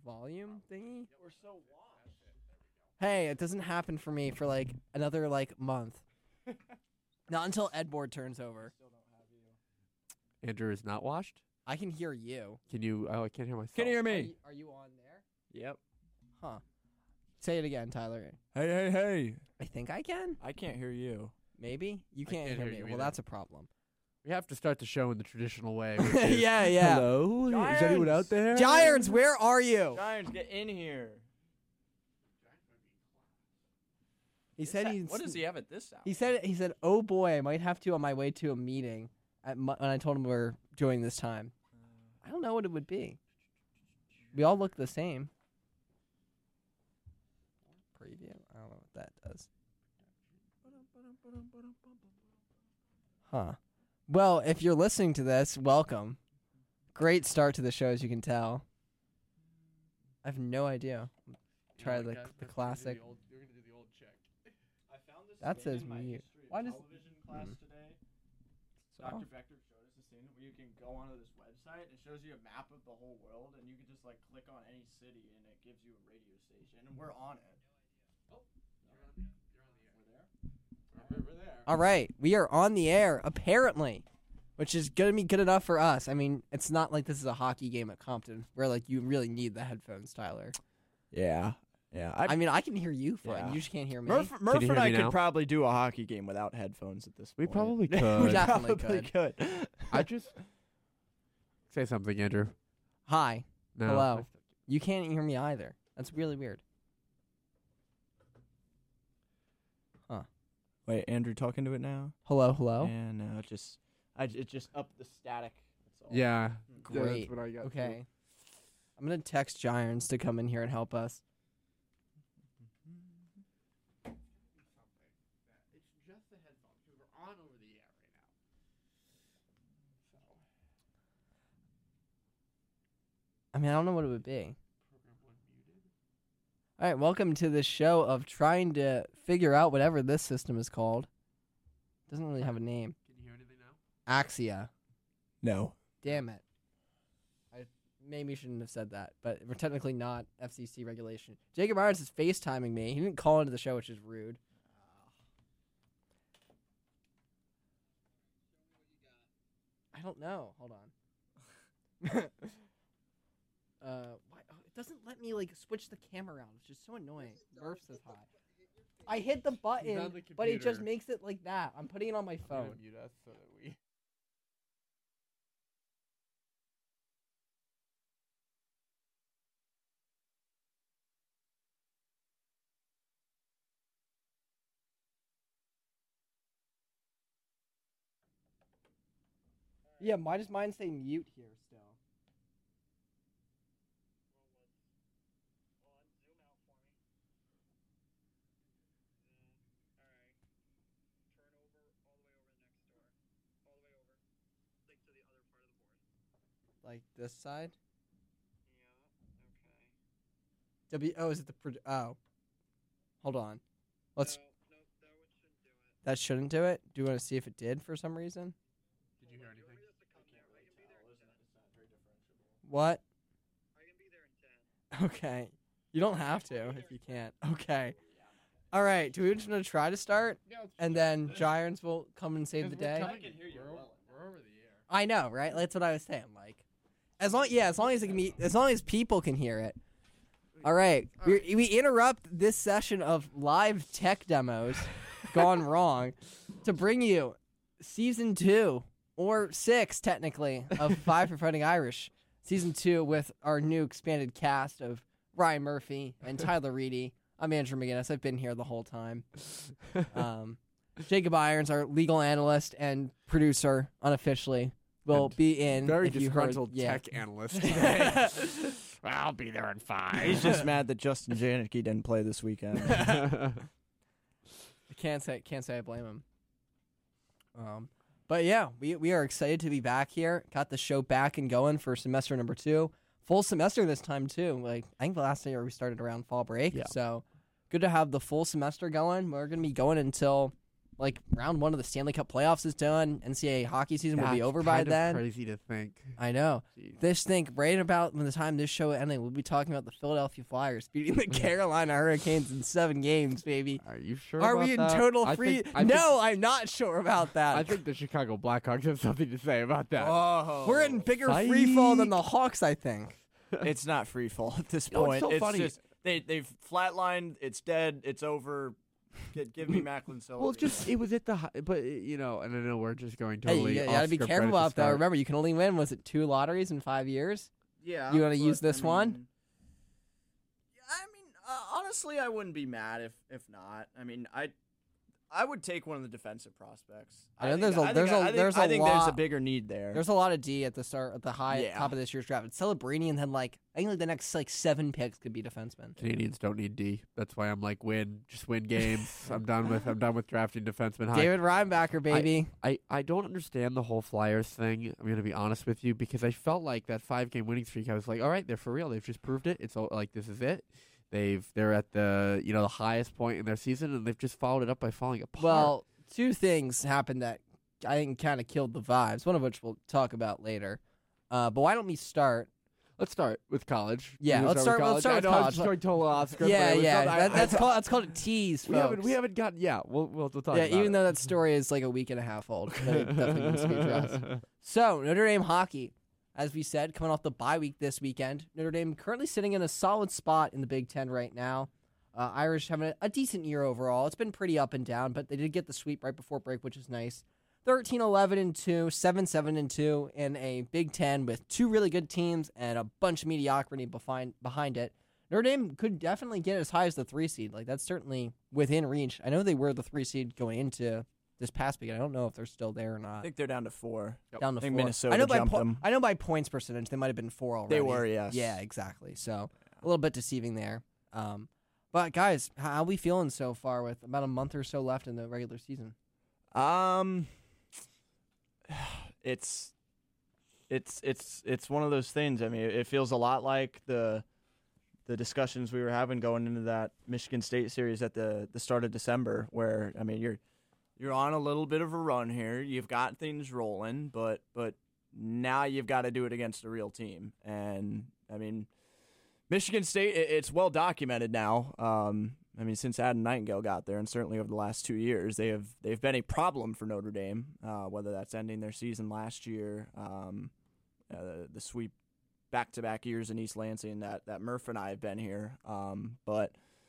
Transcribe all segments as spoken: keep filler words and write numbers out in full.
volume thingy. We're so washed. Hey, it doesn't happen for me for like another like month. Not until Edboard turns over. Still don't have you. Andrew is not washed. I can hear you. Can you? Oh, I can't hear myself. Can you hear Are me? you, are you on there? Yep. Huh. Say it again, Tyler. Hey, hey, hey. I think I can. I can't hear you. Maybe you I can't, can't hear hear me. you Well, either. that's a problem. We have to start the show in the traditional way. which is- yeah, yeah. Hello, is anyone out there? Giants, where are you? Giants, get in here. He said he's. What does he have at this hour? He said he said, "Oh boy, I might have to on my way to a meeting." At mu- when I told him we're doing this time, I don't know what it would be. We all look the same. Preview. I don't know what that does. Huh. Well, if you're listening to this, welcome. Great start to the show, as you can tell. I have no idea. Try the the classic. You're gonna do the old check. I found this That thing says in my mute. history of Why does- television class Mm. today. So? Doctor Vector showed us this thing where you can go onto this website. It shows you a map of the whole world, and you can just like click on any city, and it gives you a radio station, and we're on it. You're on, you're on the We're there. air. We're, we're there. All right, we are on the air, apparently, which is going to be good enough for us. I mean, it's not like this is a hockey game at Compton where, like, you really need the headphones, Tyler. Yeah, yeah. I mean, I can hear you fine. Yeah. You just can't hear me. Murph, Murph you and hear I me could now? probably do a hockey game without headphones at this We point. probably we could. Definitely probably could. I just say something, Andrew. Hi. No. Hello. You can't hear me either. That's really weird. Wait, Andrew talking to it now? Hello, hello. Yeah, no, it just, I, it just upped the static. That's all. Yeah. Great. That's what I got too. Okay. I'm going to text Giants to come in here and help us. It's just the headphones because we're on over the air right now. I mean, I don't know what it would be. Program one muted. All right, welcome to the show of trying to figure out whatever this system is called. Doesn't really have a name. Can you hear anything now? Axia. No. Damn it. I maybe shouldn't have said that, but we're technically not F C C regulation. Jacob Irons is FaceTiming me. He didn't call into the show, which is rude. I don't know. Hold on. uh, why, oh, it doesn't let me like switch the camera around, which is so annoying. Murph says hi. I hit the button, on the but it just computer. makes it like that. I'm putting it on my I'm gonna phone. mute us so that we. Yeah, why does mine say mute here still? Like this side? Yeah, okay. W oh, is it the pro- oh. Hold on. Let's No, no, that one shouldn't do it. That shouldn't do it. Do you want to see if it did for some reason? Did you hear anything? Just to come there. I can be there in ten. What? I can be there in ten. Okay. You don't have to if you can't. Okay. All right. Do we just want to try to start? Yeah. let's And then Giants will come and save the day? I can hear you. We're, o- we're over the air. I know, right? That's what I was saying. Like, as long, yeah, as long as it can be, as long as people can hear it. All right, we we interrupt this session of live tech demos gone wrong to bring you season two or six, technically, of Five for Fighting Irish. Season two with our new expanded cast of Ryan Murphy and Tyler Reedy. I'm Andrew McGinnis. I've been here the whole time. Um, Jacob Irons, our legal analyst and producer, unofficially, will And be in. Very if you heard, disgruntled yeah. tech analyst today. I'll be there in five. He's just mad that Justin Janicki didn't play this weekend. I can't say can't say I blame him. Um, but yeah, we we are excited to be back here. Got the show back and going for semester number two, full semester this time too. Like I think the last year we started around fall break, Yeah. so good to have the full semester going. We're gonna be going until Like round one of the Stanley Cup playoffs is done. N C double A hockey season will be That's over by kind of then. Crazy to think. I know. Jeez. This think right about when the time this show ending, we'll be talking about the Philadelphia Flyers beating the Carolina Hurricanes in seven games, baby. Are you sure? Are about we in that? total I free? think- I no, think- I'm not sure about that. I think the Chicago Blackhawks have something to say about that. Oh, We're in bigger Psych. free fall than the Hawks, I think. It's not free fall at this You know, point. it's so funny. just they they've flatlined. It's dead. It's over. Give, give me Macklin Celery. Well, it's just it was at the hi- but you know, and I know we're just going Hey, totally. you, off gotta be script careful right at the about that. start. Remember, you can only win. Was it two lotteries in five years? yeah. you wanna but, use this I one? mean- I mean, uh, honestly, I wouldn't be mad if if not. I mean, I. I would take one of the defensive prospects. I know think- there's a- I think- there's a- I think- there's I a think there's a lot- bigger need there. There's a lot of D at the start, at the high Yeah. top of this year's draft. Celebrini and then like I think like the next like seven picks could be defensemen. Canadians don't need D. That's why I'm like, win, just win games. I'm done with. I'm done with drafting defensemen high. David Reinbacher, baby. I, I don't understand the whole Flyers thing. I'm gonna be honest with you because I felt like that five game winning streak. I was like, all right, they're for real. They've just proved it. It's all, like this is it. They've they're at the you know the highest point in their season, and they've just followed it up by falling apart. Well, two things happened that I think kind of killed the vibes. One of which we'll talk about later. Uh, but why don't we start? let's start with college. Yeah, You let's with start- let's start I with know I'm college. just going totally off script. but Yeah, it was yeah. something I- That, that's I- called that's called a tease, We folks. haven't we haven't gotten. Yeah, we'll we'll, we'll talk. yeah, about even it. though that story is like a week and a half old, but it definitely needs to be addressed. So Notre Dame hockey, as we said, coming off the bye week this weekend. Notre Dame currently sitting in a solid spot in the Big Ten right now. Uh, Irish having a, a decent year overall. It's been pretty up and down, but they did get the sweep right before break, which is nice. thirteen eleven and two, seven seven and two in a Big Ten with two really good teams and a bunch of mediocrity behind behind it. Notre Dame could definitely get as high as the three seed. Like that's certainly within reach. I know they were the three seed going into this past weekend. I don't know if they're still there or I not. think they're down to four. Down to I think four. Minnesota I know by jumped po- them. I know by points percentage they might have been four already. They were, yes. Yeah, exactly. So a little bit deceiving there. Um, but guys, how how we feeling so far with about a month or so left in the regular season? Um, it's it's it's it's one of those things. I mean, it feels a lot like the the discussions we were having going into that Michigan State series at the the start of December, where I mean, you're you're on a little bit of a run here. You've got things rolling, but but now you've got to do it against a real team. And I mean, Michigan State, it, it's well documented now. Um, I mean, since Adam Nightingale got there, and certainly over the last two years, they have they've been a problem for Notre Dame. Uh, whether that's ending their season last year, um, uh, the sweep back-to-back years in East Lansing that that Murph and I have been here. Um, but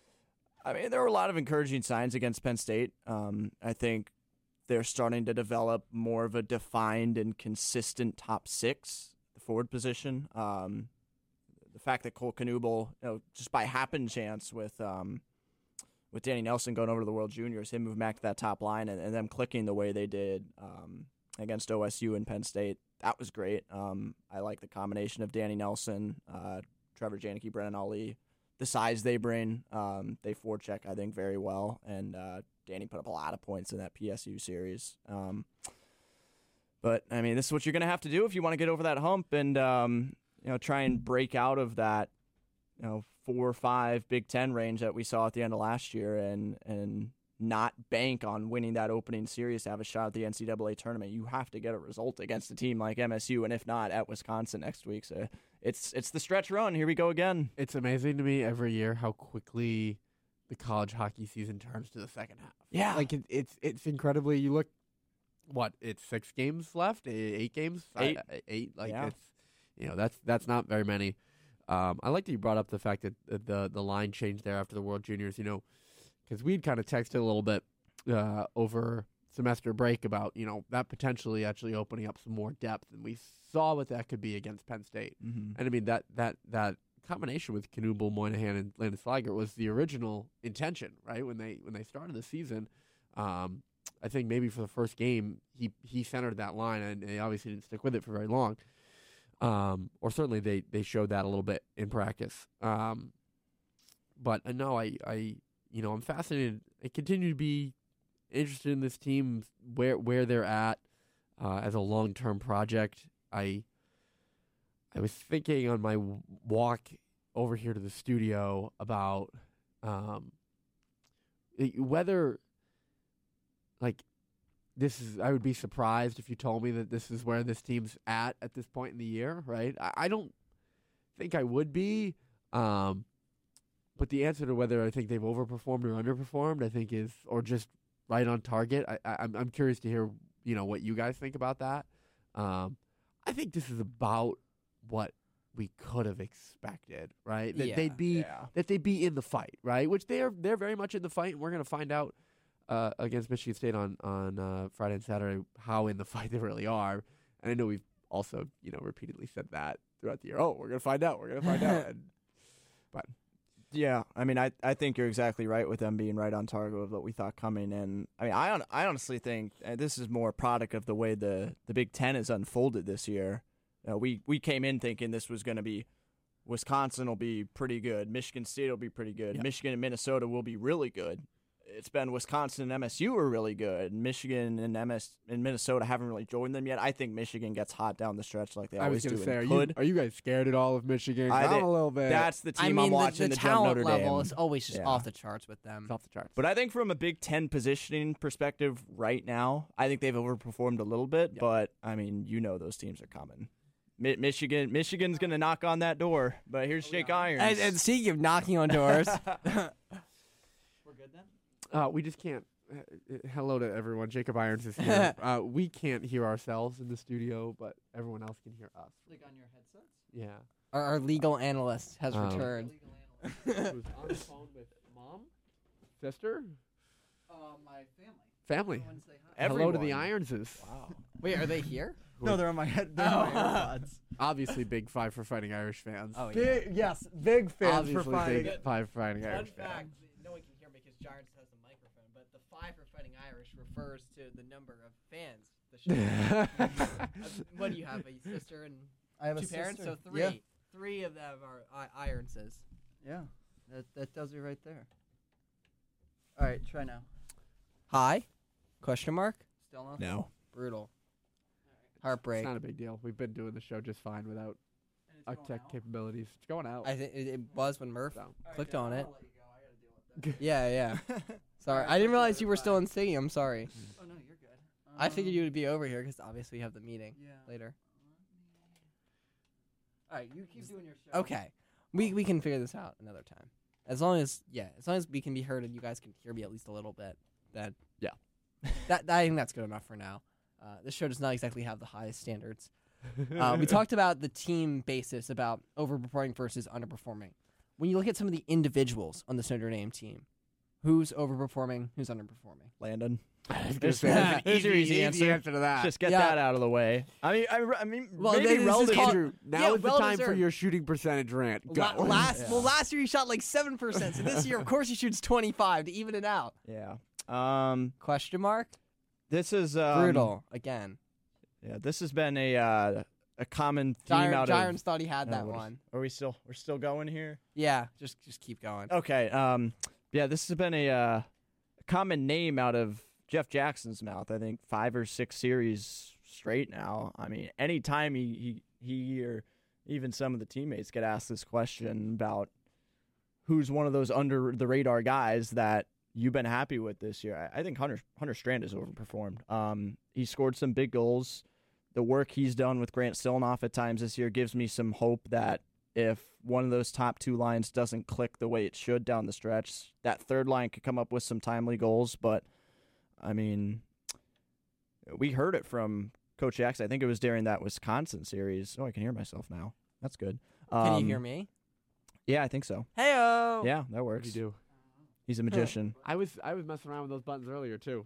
I mean, there were a lot of encouraging signs against Penn State. Um, I think they're starting to develop more of a defined and consistent top six, the forward position. Um, the fact that Cole Knuble, you know, just by happen chance with um, with Danny Nelson going over to the World Juniors, him moving back to that top line and, and them clicking the way they did um, against O S U and Penn State, that was great. Um, I like the combination of Danny Nelson, uh, Trevor Janicki, Brennan Ali, the size they bring. Um, they forecheck, I think, very well, and uh, Danny put up a lot of points in that P S U series. Um, but, I mean, this is what you're going to have to do if you want to get over that hump and, um, you know, try and break out of that, you know, four or five Big Ten range that we saw at the end of last year and and not bank on winning that opening series to have a shot at the N C double A tournament. You have to get a result against a team like M S U, and if not, at Wisconsin next week. So it's it's the stretch run. Here we go again. It's amazing to me every year how quickly the college hockey season turns to the second half. Yeah. like it, it's it's incredibly. You look, what it's six games left, eight, eight games, Eight. I- I- eight. Like Yeah. it's you know that's that's not very many. Um, I like that you brought up the fact that the the, the line changed there after the World Juniors. You know, because we'd kind of texted a little bit uh, over semester break about you know that potentially actually opening up some more depth, and we saw what that could be against Penn State. Mm-hmm. And I mean that that that combination with Knuble, Moynihan, and Landon Slager was the original intention, right? When they when they started the season, um, I think maybe for the first game he he centered that line, and they obviously didn't stick with it for very long. Um, or certainly they, they showed that a little bit in practice. Um, but uh, no, I I you know I'm fascinated. I continue to be interested in this team, where where they're at uh, as a long term project. I. I was thinking on my w- walk over here to the studio about um, i- whether like this is. I would be surprised if you told me that this is where this team's at at this point in the year, right? I, I don't think I would be. Um, but the answer to whether I think they've overperformed or underperformed, I think is, or just right on target. I, I I'm I'm curious to hear, you know, what you guys think about that. Um, I think this is about what we could have expected, right? That Yeah, they'd be yeah. that they'd be in the fight, right? Which they are. They're very much in the fight, and we're going to find out uh, against Michigan State on on uh, Friday and Saturday how in the fight they really are. And I know we've also, you know, repeatedly said that throughout the year. Oh, we're going to find out. We're going to find out. And, but Yeah, I mean, I, I think you're exactly right with them being right on target with what we thought coming. And I mean, I hon- I honestly think uh, this is more a product of the way the, the Big Ten has unfolded this year. Uh, we we came in thinking this was going to be Wisconsin will be pretty good, Michigan State will be pretty good, Yeah. Michigan and Minnesota will be really good. It's been Wisconsin and M S U are really good. Michigan and M S and Minnesota haven't really joined them yet. I think Michigan gets hot down the stretch like they I was always do. going to say, are and you, could. are you guys scared at all of Michigan? I I'm think a little bit. That's the I team mean, I'm the, watching. the The, Jump talent Notre level Dame. is always just Yeah. off the charts with them. It's off the charts. But I think from a Big Ten positioning perspective right now, I think they've overperformed a little bit. Yeah. But, I mean, you know those teams are coming. Mi- Michigan, Michigan's going to knock on that door. But here's Jake Irons. And, and speaking of knocking on doors, We're good then? Uh, we just can't. Uh, uh, hello to everyone. Jacob Irons is here. uh, we can't hear ourselves in the studio, but everyone else can hear us. Like on your headsets? Yeah. our, our legal analyst has Um, returned. Legal analyst. Who's on the phone with mom, sister, Uh, my family. family. I want to say hi. Hello to Everyone. the Ironses. Wow. Wait, are they here? No, they're on my head. They're on my AirPods. Obviously, big Five for Fighting Irish fans. Oh, yeah. Big, yes, big fans Obviously, for fighting. big Five for Fighting Fun Irish fact, fans. no one can hear because Giants has the microphone, but the five for Fighting Irish refers to the number of fans the show has. Uh, what do you have, a sister and I have two a parents? sister. So three. Yeah, Three of them are I- Ironses. yeah. That that does it right there. All right, try now. Hi? Question mark? Still not. No. Brutal. It's Heartbreak. not a big deal. We've been doing the show just fine without And it's our going tech out? capabilities. It's going out. I think it, it was when Murph So. All right, clicked yeah, on I'll it. let you go. I gotta deal with that. Yeah, yeah. Sorry, Alright, I didn't I'll realize try you to were still find- in City. I'm sorry. Oh no, you're good. I figured you Um, would be over here because obviously we have the meeting Yeah. later. All right, you keep doing your show. Okay, we we can figure this out another time. As long as yeah, as long as we can be heard and you guys can hear me at least a little bit, then Yeah. that, that I think that's good enough for now. Uh, this show does not exactly have the highest standards. Uh, we talked about the team basis, about overperforming versus underperforming. When you look at some of the individuals on this Notre Dame team, who's overperforming, who's underperforming? Landon. I was gonna There's say, your- that's there's your easy, easy easy answer. to that. Just get Yeah. that out of the way. I mean, I, I mean, Well, maybe this is relative. called- Andrew, now Yeah, is the well time for deserved. your shooting percentage rant. Go. La- last Yeah. well, last year he shot like seven percent. So this year, of course, he shoots twenty-five to even it out. Yeah. Um. Question mark? This is um, Brutal again. Yeah. This has been a uh, a common theme Giant, out Giants of. thought he had No, that what is- one. Are we still? We're still going here. Yeah, just just keep going. Okay. Um. Yeah. This has been a, uh, a common name out of Jeff Jackson's mouth. I think five or six series straight now. I mean, anytime he he, he or even some of the teammates get asked this question about who's one of those under the radar guys that you've been happy with this year, I, I think Hunter Hunter Strand has overperformed. Um, he scored some big goals. The work he's done with Grant Silnoff at times this year gives me some hope that if one of those top two lines doesn't click the way it should down the stretch, that third line could come up with some timely goals. But, I mean, we heard it from Coach Jackson. I think it was during that Wisconsin series. Oh, I can hear myself now. That's good. Can Um, you hear me? Yeah, I think so. Heyo. Yeah, that What works. do you do? He's a magician. I was I was messing around with those buttons earlier too.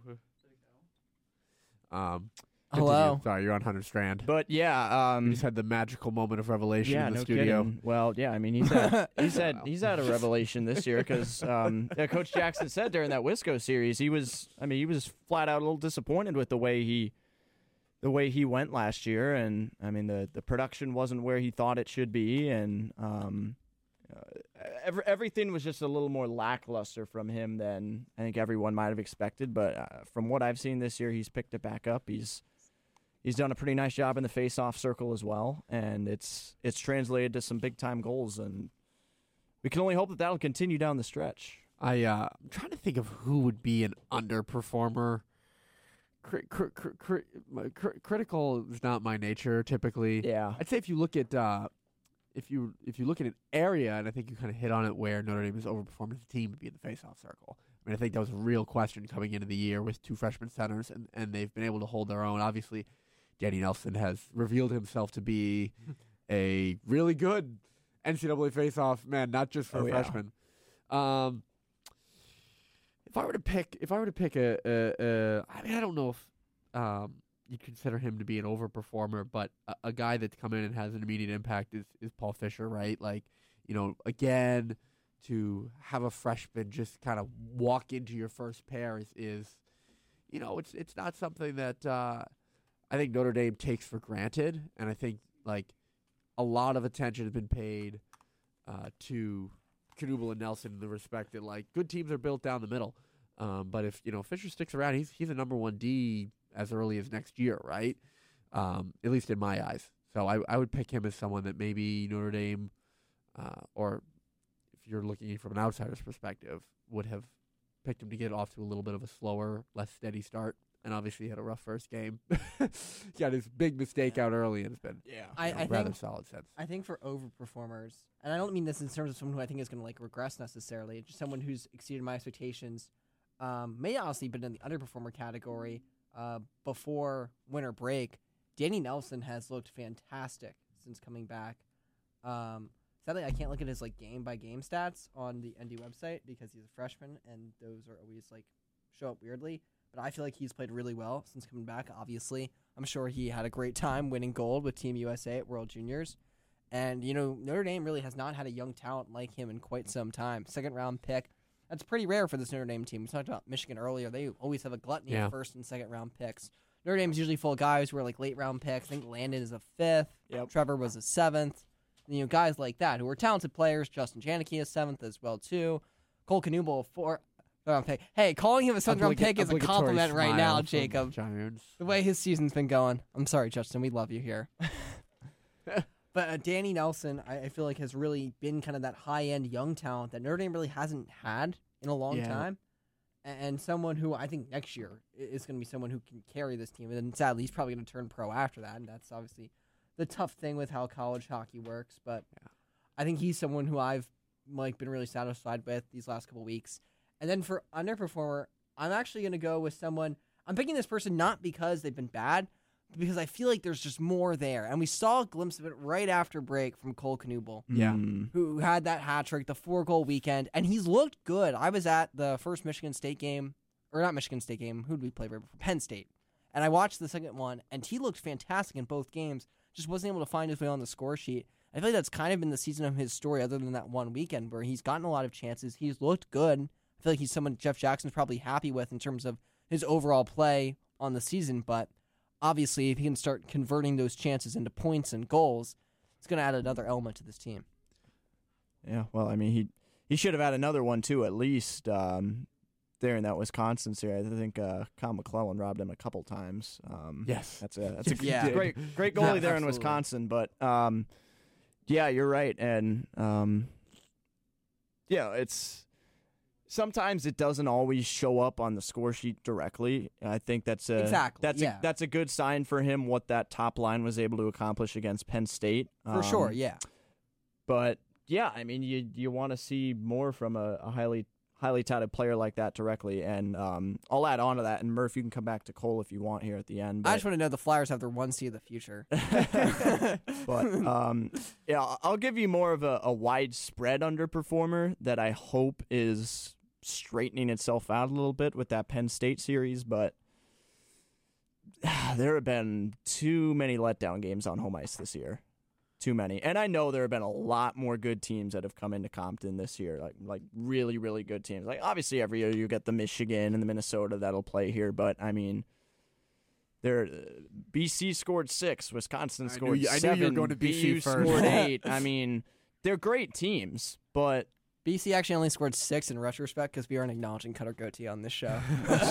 Um, Hello. continue. Sorry, you're on Hunter Strand. But, yeah. We Um, just had the magical moment of revelation yeah, in the no studio. kidding. Well, yeah, I mean, he's had, he's had, he's had a revelation this year because um, yeah, Coach Jackson said during that Wisco series, he was, I mean, he was flat out a little disappointed with the way he, the way he went last year, and I mean, the the production wasn't where he thought it should be, and um, uh, every, everything was just a little more lackluster from him than I think everyone might have expected. But uh, from what I've seen this year, he's picked it back up. He's He's done a pretty nice job in the face-off circle as well, and it's it's translated to some big-time goals, and we can only hope that that'll continue down the stretch. I uh, I'm trying to think of who would be an underperformer. cri- cri- cri- cri- my- cri- critical is not my nature typically. Yeah. I'd say if you look at uh, if you if you look at an area, and I think you kind of hit on it, where Notre Dame is overperforming as a team, would be in the faceoff circle. I mean, I think that was a real question coming into the year with two freshman centers, and, and they've been able to hold their own. Obviously, Danny Nelson has revealed himself to be a really good N C double A faceoff man, not just for Oh, a yeah. freshman. Um, if I were to pick, if I were to pick a, a, a I mean, I don't know if um, you consider him to be an overperformer, but a, a guy that's come in and has an immediate impact is, is Paul Fisher, right? Like, you know, again, to have a freshman just kind of walk into your first pair is, is you know, it's it's not something that uh, I think Notre Dame takes for granted, and I think like a lot of attention has been paid uh, to Knuble and Nelson in the respect that like good teams are built down the middle. Um, but if you know Fisher sticks around, he's he's a number one D as early as next year, right? Um, at least in my eyes. So I I would pick him as someone that maybe Notre Dame, uh, or if you're looking from an outsider's perspective, would have picked him to get off to a little bit of a slower, less steady start. And obviously he had a rough first game. He got his big mistake out early and it's been Yeah. I, you know, I rather think solid since. I think for overperformers, and I don't mean this in terms of someone who I think is going to like regress necessarily, just someone who's exceeded my expectations, um, may honestly been in the underperformer category uh, before winter break. Danny Nelson has looked fantastic since coming back. Um, sadly, I can't look at his like game by game stats on the N D website because he's a freshman, and those are always like show up weirdly. But I feel like he's played really well since coming back, obviously. I'm sure he had a great time winning gold with Team U S A at World Juniors. And, you know, Notre Dame really has not had a young talent like him in quite some time. Second round pick. That's pretty rare for this Notre Dame team. We talked about Michigan earlier. They always have a gluttony Yeah. of first and second round picks. Notre Dame's usually full of guys who are like late round picks. I think Landon is a fifth. Yep. Trevor was a seventh. And, you know, guys like that who are talented players. Justin Janicki is seventh as well, too. Cole Knuble, a four. Round pick. Hey, calling him a seventh round Obliga- pick is a obligatory compliment right smile now, from Jacob. Giants. The way his season's been going. I'm sorry, Justin. We love you here. But uh, Danny Nelson, I, I feel like, has really been kind of that high-end young talent that Notre Dame really hasn't had in a long Yeah. time. And, and someone who I think next year i- is going to be someone who can carry this team. And then sadly, he's probably going to turn pro after that. And that's obviously the tough thing with how college hockey works. But Yeah. I think he's someone who I've like been really satisfied with these last couple weeks. And then for underperformer, I'm actually going to go with someone. I'm picking this person not because they've been bad, but because I feel like there's just more there. And we saw a glimpse of it right after break from Cole Knuble, Yeah. Mm. who had that hat trick, the four goal weekend, and he's looked good. I was at the first Michigan State game, or not Michigan State game. Who did we play right before? Penn State. And I watched the second one, and he looked fantastic in both games. Just wasn't able to find his way on the score sheet. I feel like that's kind of been the season of his story, other than that one weekend where he's gotten a lot of chances. He's looked good. I feel like he's someone Jeff Jackson's probably happy with in terms of his overall play on the season. But obviously, if he can start converting those chances into points and goals, it's going to add another element to this team. Yeah, well, I mean, he he should have had another one too, at least um, there in that Wisconsin series. I think uh, Kyle McClellan robbed him a couple times. Um, Yes. that's a that's a Yes, he did. great great goalie Yeah, there in absolutely. Wisconsin. But um, yeah, you're right, and um, yeah, it's sometimes it doesn't always show up on the score sheet directly. I think that's a Exactly, that's yeah. a that's a good sign for him what that top line was able to accomplish against Penn State For Um, sure, yeah. But yeah, I mean, you you want to see more from a, a highly highly touted player like that directly, and um, I'll add on to that. And Murph, you can come back to Cole if you want here at the end. I But, just want to know the Flyers have their one seed of the future. but um, yeah, I'll give you more of a, a widespread underperformer that I hope is straightening itself out a little bit with that Penn State series. But there have been too many letdown games on home ice this year. Too many. And I know there have been a lot more good teams that have come into Compton this year, like like really, really good teams. Like obviously every year you get the Michigan and the Minnesota that'll play here, but I mean, there B C scored six, Wisconsin I knew scored you- I knew seven, you were going to B C B U first. scored eight. I mean, they're great teams, but B C actually only scored six in retrospect because we aren't acknowledging Cutter Goatee on this show.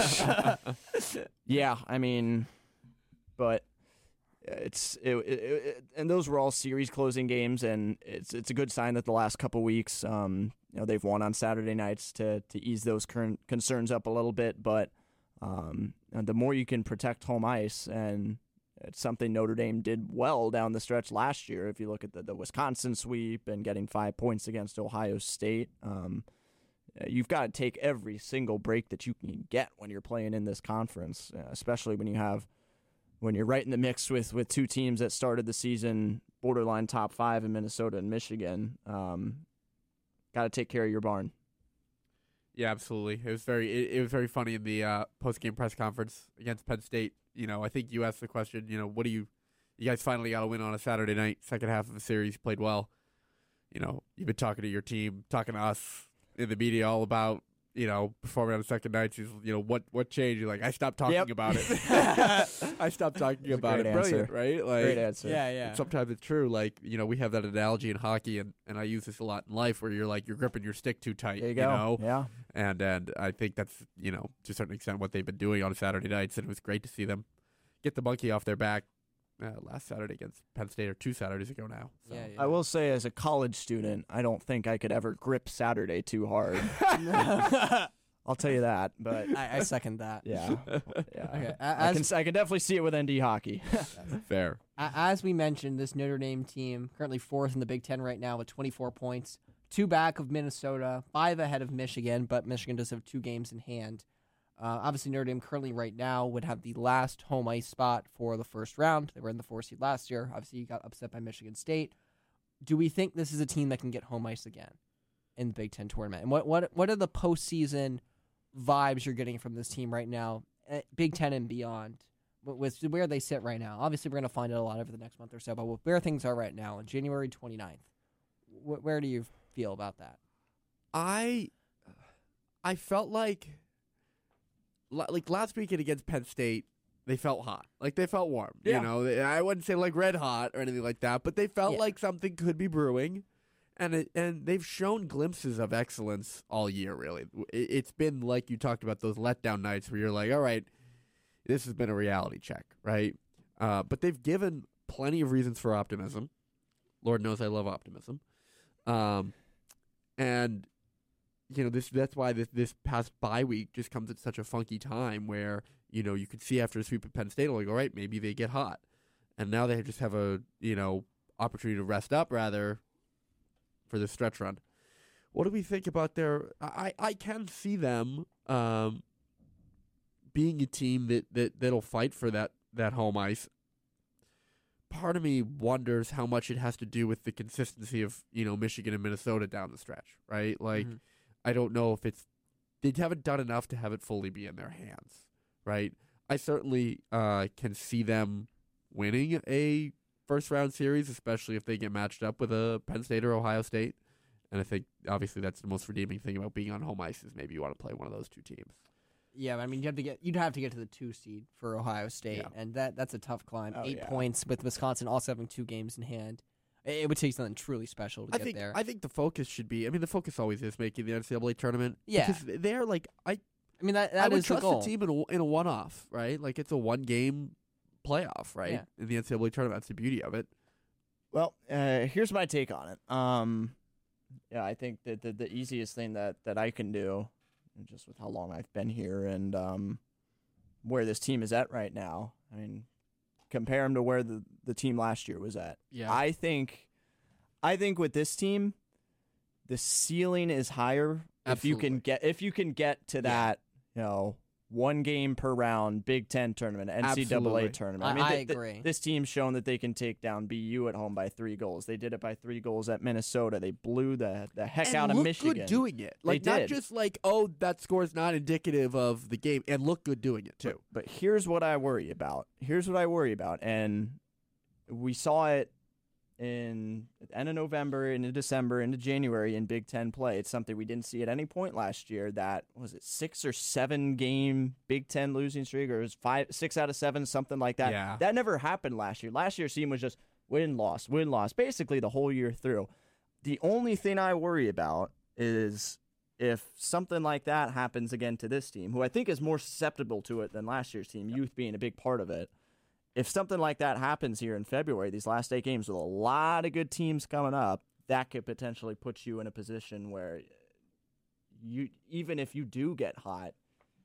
yeah, I mean, but it's it, it, it, and those were all series closing games, and it's it's a good sign that the last couple weeks, um, you know, they've won on Saturday nights to to ease those current concerns up a little bit. But Um, and the more you can protect home ice, and it's something Notre Dame did well down the stretch last year. If you look at the, the Wisconsin sweep and getting five points against Ohio State, um, you've got to take every single break that you can get when you're playing in this conference, uh, especially when you have when you're right in the mix with, with two teams that started the season borderline top five in Minnesota and Michigan. Um, got to take care of your barn. Yeah, absolutely. It was very it, it was very funny in the uh, post game press conference against Penn State. You know, I think you asked the question. You know, what do you you guys finally got a win on a Saturday night, second half of the series, played well. You know, you've been talking to your team, talking to us in the media all about, you know, performing on the second night. You know, what what changed? You're like, I stopped talking Yep. about it. I stopped talking That's a about it. great Brilliant, answer. right? Like, Great answer. Yeah, yeah. sometimes it's true. Like, you know, we have that analogy in hockey, and, and I use this a lot in life, where you're like, you're gripping your stick too tight. There you go. know? Yeah. And and I think that's, you know, to a certain extent what they've been doing on Saturday nights, and it was great to see them get the monkey off their back uh, last Saturday against Penn State, or two Saturdays ago now. So. Yeah, yeah. I will say, as a college student, I don't think I could ever grip Saturday too hard. I'll tell you that. But I, I second that. yeah, yeah. Okay, a- I as- can I can definitely see it with N D hockey. Fair. A- As we mentioned, this Notre Dame team currently fourth in the Big Ten right now with twenty-four points, two back of Minnesota, five ahead of Michigan, but Michigan does have two games in hand. Uh, obviously, Notre Dame currently right now would have the last home ice spot for the first round. They were in the four seed last year. Obviously, you got upset by Michigan State. Do we think this is a team that can get home ice again in the Big Ten tournament? And what what what are the postseason vibes you're getting from this team right now, eh, Big Ten and beyond? With where they sit right now. Obviously, we're going to find out a lot over the next month or so, but where things are right now on January twenty-ninth, wh- where do you feel about that? I I felt like la- like last weekend against Penn State, they felt hot. Like they felt warm. Yeah. You know, They- I wouldn't say like red hot or anything like that, but they felt Yeah. like something could be brewing. And it, and they've shown glimpses of excellence all year, really. It, it's been like you talked about those letdown nights where you're like, all right, this has been a reality check, right? Uh, but they've given plenty of reasons for optimism. Lord knows I love optimism. Um, and you know this that's why this this past bye week just comes at such a funky time where, you know, you could see after a sweep at Penn State, like, all right, maybe they get hot, and now they just have a, you know, opportunity to rest up rather for this stretch run. What do we think about their? I I can see them um, being a team that that that'll fight for that that home ice. Part of me wonders how much it has to do with the consistency of, you know, Michigan and Minnesota down the stretch, right? Like, Mhm. I don't know if it's they haven't done enough to have it fully be in their hands, right? I certainly uh, can see them winning a first round series, especially if they get matched up with a Penn State or Ohio State. And I think obviously that's the most redeeming thing about being on home ice is maybe you want to play one of those two teams. Yeah, I mean, you have to get you'd have to get to the two seed for Ohio State, Yeah. and that that's a tough climb. Oh, Eight yeah. points with Wisconsin also having two games in hand. It, it would take something truly special to I get think there. I think the focus should be. I mean, the focus always is making the N C double A tournament. Yeah. because they're like I. I mean, that I that would is the trust goal. the team in a, in a one off, right? Like it's a one game playoff, right? Yeah. In the N C double A tournament, that's the beauty of it. Well, uh, here's my take on it. Um, yeah, I think that the, the easiest thing that, that I can do, just with how long I've been here and um, where this team is at right now, I mean, compare them to where the, the team last year was at. Yeah. I think, I think with this team, the ceiling is higher if you can Absolutely. get if you can get to that, you know, one game per round Big Ten tournament, N C double A Absolutely. tournament. I- I mean, I th- th- agree. this team's shown that they can take down B U at home by three goals. They did it by three goals at Minnesota. They blew the the heck and out of look Michigan. good doing it. Like They not did. just like, oh, that score is not indicative of the game, and look good doing it too. But here's what I worry about. Here's what I worry about, and we saw it in at the end of November, into December, into January in Big Ten play. It's something we didn't see at any point last year. That was it, six or seven game Big Ten losing streak, or it was five, six out of seven, something like that. Yeah. That never happened last year. Last year's team was just win loss, win loss, basically the whole year through. The only thing I worry about is if something like that happens again to this team, who I think is more susceptible to it than last year's team, youth being a big part of it. If something like that happens here in February, these last eight games with a lot of good teams coming up, that could potentially put you in a position where you, even if you do get hot,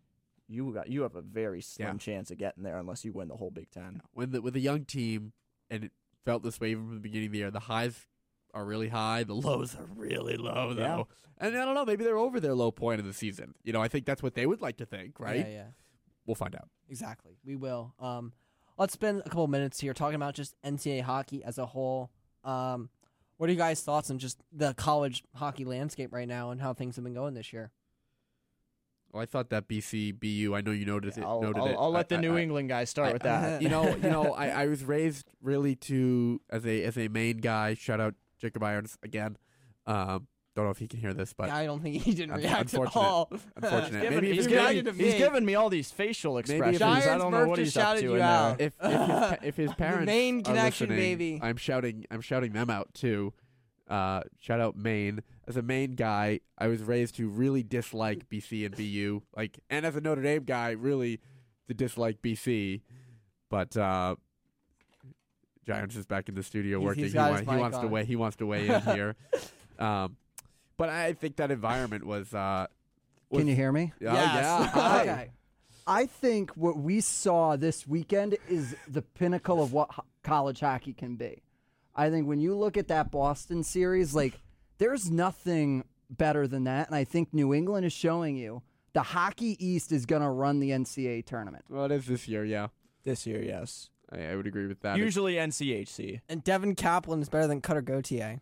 you got you have a very slim Yeah. chance of getting there unless you win the whole Big Ten. When the, with a young team, and it felt this way even from the beginning of the year, the highs are really high, the lows are really low, though. Yeah. And I don't know, maybe they're over their low point of the season. You know, I think that's what they would like to think, right? Yeah, yeah. We'll find out. Exactly. We will. Um, let's spend a couple minutes here talking about just N C double A hockey as a whole. Um, what are you guys' thoughts on just the college hockey landscape right now and how things have been going this year? Well, I thought that B C B U. I know you noticed it. I'll, noted I'll, it. I'll let I- the New I- England guys start I- with that. you know, you know, I, I was raised really to as a as a Maine guy. Shout out Jacob Irons again. Um, don't know if he can hear this, but Yeah, I don't think he didn't Un- react at unfortunate. all. unfortunate. Given- Maybe if he's, his giving- giving, to he's me. giving me all these facial if expressions. his- I Giants don't know Murph what just he's up shouted to you in out. there. if if his, pa- if his parents Maine are connection, listening, baby. I'm shouting I'm shouting them out too. Uh, shout out Maine. As a Maine guy, I was raised to really dislike B C and B U. Like, and as a Notre Dame guy, really to dislike B C. But uh, Giants is back in the studio He's- working. he's he, got wa- his he mic wants to on. weigh. He wants to weigh in here. Um, but I think that environment was. Uh, was Can you hear me? Oh, Yes. yeah. Hi. Okay. I think what we saw this weekend is the pinnacle of what ho- college hockey can be. I think when you look at that Boston series, like, there's nothing better than that. And I think New England is showing you the Hockey East is going to run the N C double A tournament. Well, it is this year. Yeah, This year, yes. I, I would agree with that. Usually N C H C. And Devin Kaplan is better than Cutter Gauthier.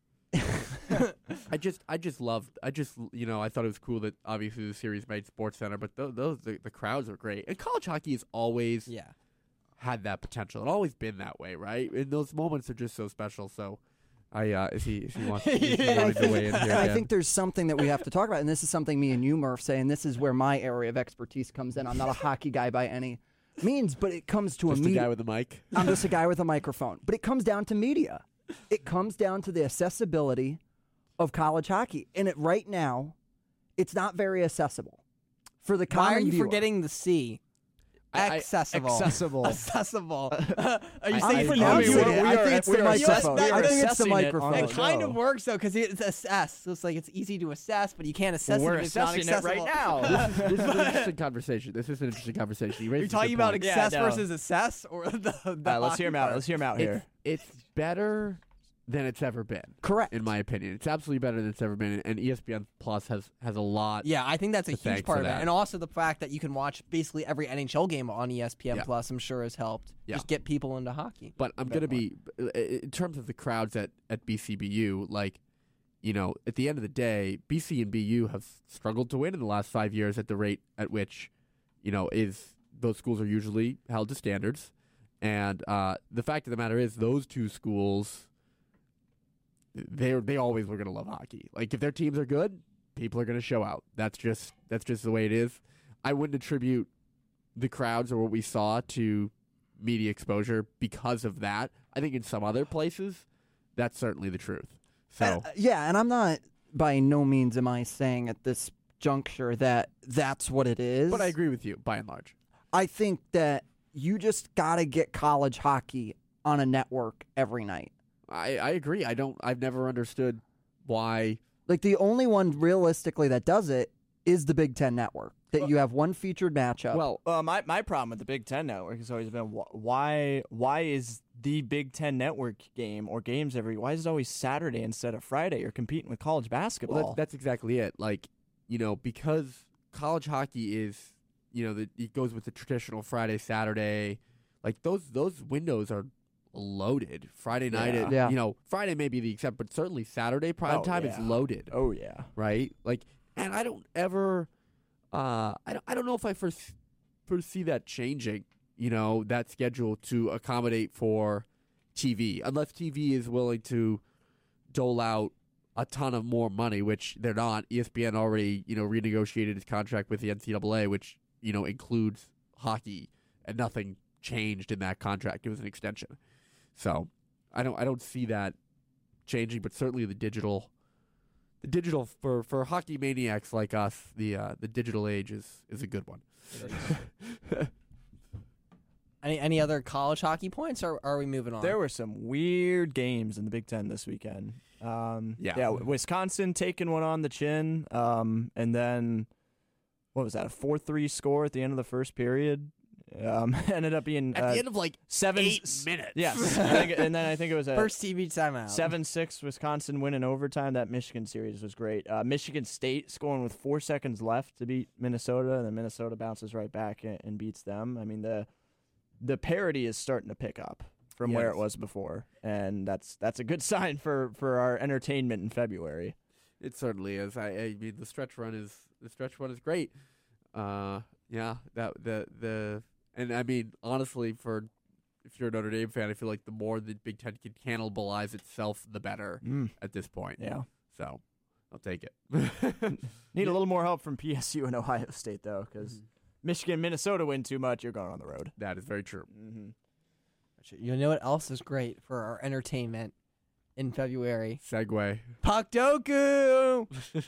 I just, I just loved, I just, you know, I thought it was cool that obviously the series made Sports Center, but those, those the, the crowds are great. And college hockey has always Yeah. had that potential. It's always been that way, right? And those moments are just so special. So, I, uh, if he, if he wants, if he's Yeah, I willing to weigh in here, And I again. think there's something that we have to talk about, and this is something me and you, Murph, say, and this is where my area of expertise comes in. I'm not a hockey guy by any means, but it comes to just a a media. guy with a mic. I'm just a guy with a microphone. But it comes down to media. It comes down to the accessibility of college hockey. And it right now, it's not very accessible for the common Why are you viewer. forgetting the C? I- I- Accessible. Accessible. Accessible. are you I- saying I- pronouncing I it. mean, we're- I we think are- it's we the are microphone. assess- I think it's the assessing it on microphone. the It kind show. of works though because it's assess. So it's like it's easy to assess, but you can't assess We're it if it's not assessing it right accessible. now. this is an interesting conversation. This is an interesting conversation. You Are raised you a good talking about point. Yeah, access no. versus assess or the? the All right, let's hear him hockey out. part? Let's hear him out it's, here. it's better than it's ever been. Correct. In my opinion, it's absolutely better than it's ever been, and E S P N Plus has has a lot. Yeah, I think that's a to thank huge part for of it, that. and also the fact that you can watch basically every N H L game on E S P N Yeah. Plus. I'm sure has helped Yeah. just get people into hockey. But I'm Bit gonna be in terms of the crowds at at B C B U. Like, you know, at the end of the day, B C and B U have struggled to win in the last five years at the rate at which, you know, is those schools are usually held to standards, and uh, the fact of the matter is, those two schools, they they always were gonna love hockey. Like, if their teams are good, people are gonna show out. That's just that's just the way it is. I wouldn't attribute the crowds or what we saw to media exposure because of that. I think in some other places, that's certainly the truth. So And, uh, yeah, and I'm not, by no means am I saying at this juncture that that's what it is. but I agree with you by and large. I think that you just got to get college hockey on a network every night. I, I agree. I don't. I've never understood why. Like, the only one realistically that does it is the Big Ten Network. That you have one featured matchup. Well, Uh, my my problem with the Big Ten Network has always been wh- why why is the Big Ten Network game or games every why is it always Saturday instead of Friday? You're competing with college basketball. well that's, that's exactly it. Like, you know, because college hockey is, you know, the, it goes with the traditional Friday, Saturday. Like, those those windows are loaded. Friday night, Yeah. at, Yeah. you know, Friday may be the exception, but certainly Saturday prime Oh, time is yeah. loaded. oh yeah. Right? Like, and I don't ever, uh, I don't, I don't know if I first foresee that changing. You know, that schedule to accommodate for T V, unless T V is willing to dole out a ton of more money, which they're not. E S P N already, you know, renegotiated its contract with the N C double A, which, you know, includes hockey, and nothing changed in that contract. It was an extension. So, I don't, I don't see that changing, but certainly the digital. The digital for, for hockey maniacs like us, the uh, the digital age is, is a good one. Any any other college hockey points, or are we moving on? There were some weird games in the Big Ten this weekend. Um, Yeah. yeah. Wisconsin taking one on the chin, um, and then what was that? A four three score at the end of the first period. Um, ended up being At uh, the end of like seven eight s- minutes. Yes, I think, and then I think it was a First T V timeout. seven six Wisconsin win in overtime. That Michigan series was great. Uh, Michigan State scoring with four seconds left to beat Minnesota, and then Minnesota bounces right back and, and beats them. I mean the the parity is starting to pick up from where Yes. it was before, and that's that's a good sign for, for our entertainment in February. It certainly is. I, I mean, the stretch run is the stretch run is great. Uh, yeah, that the the and I mean, honestly, for if you're a Notre Dame fan, I feel like the more the Big Ten can cannibalize itself, the better Mm. at this point. Yeah. So I'll take it. Need a little more help from P S U and Ohio State though, because Michigan, Minnesota win too much, you're going on the road. That is very true. Mm-hmm. You know what else is great for our entertainment in February? Segue. Puck Doku!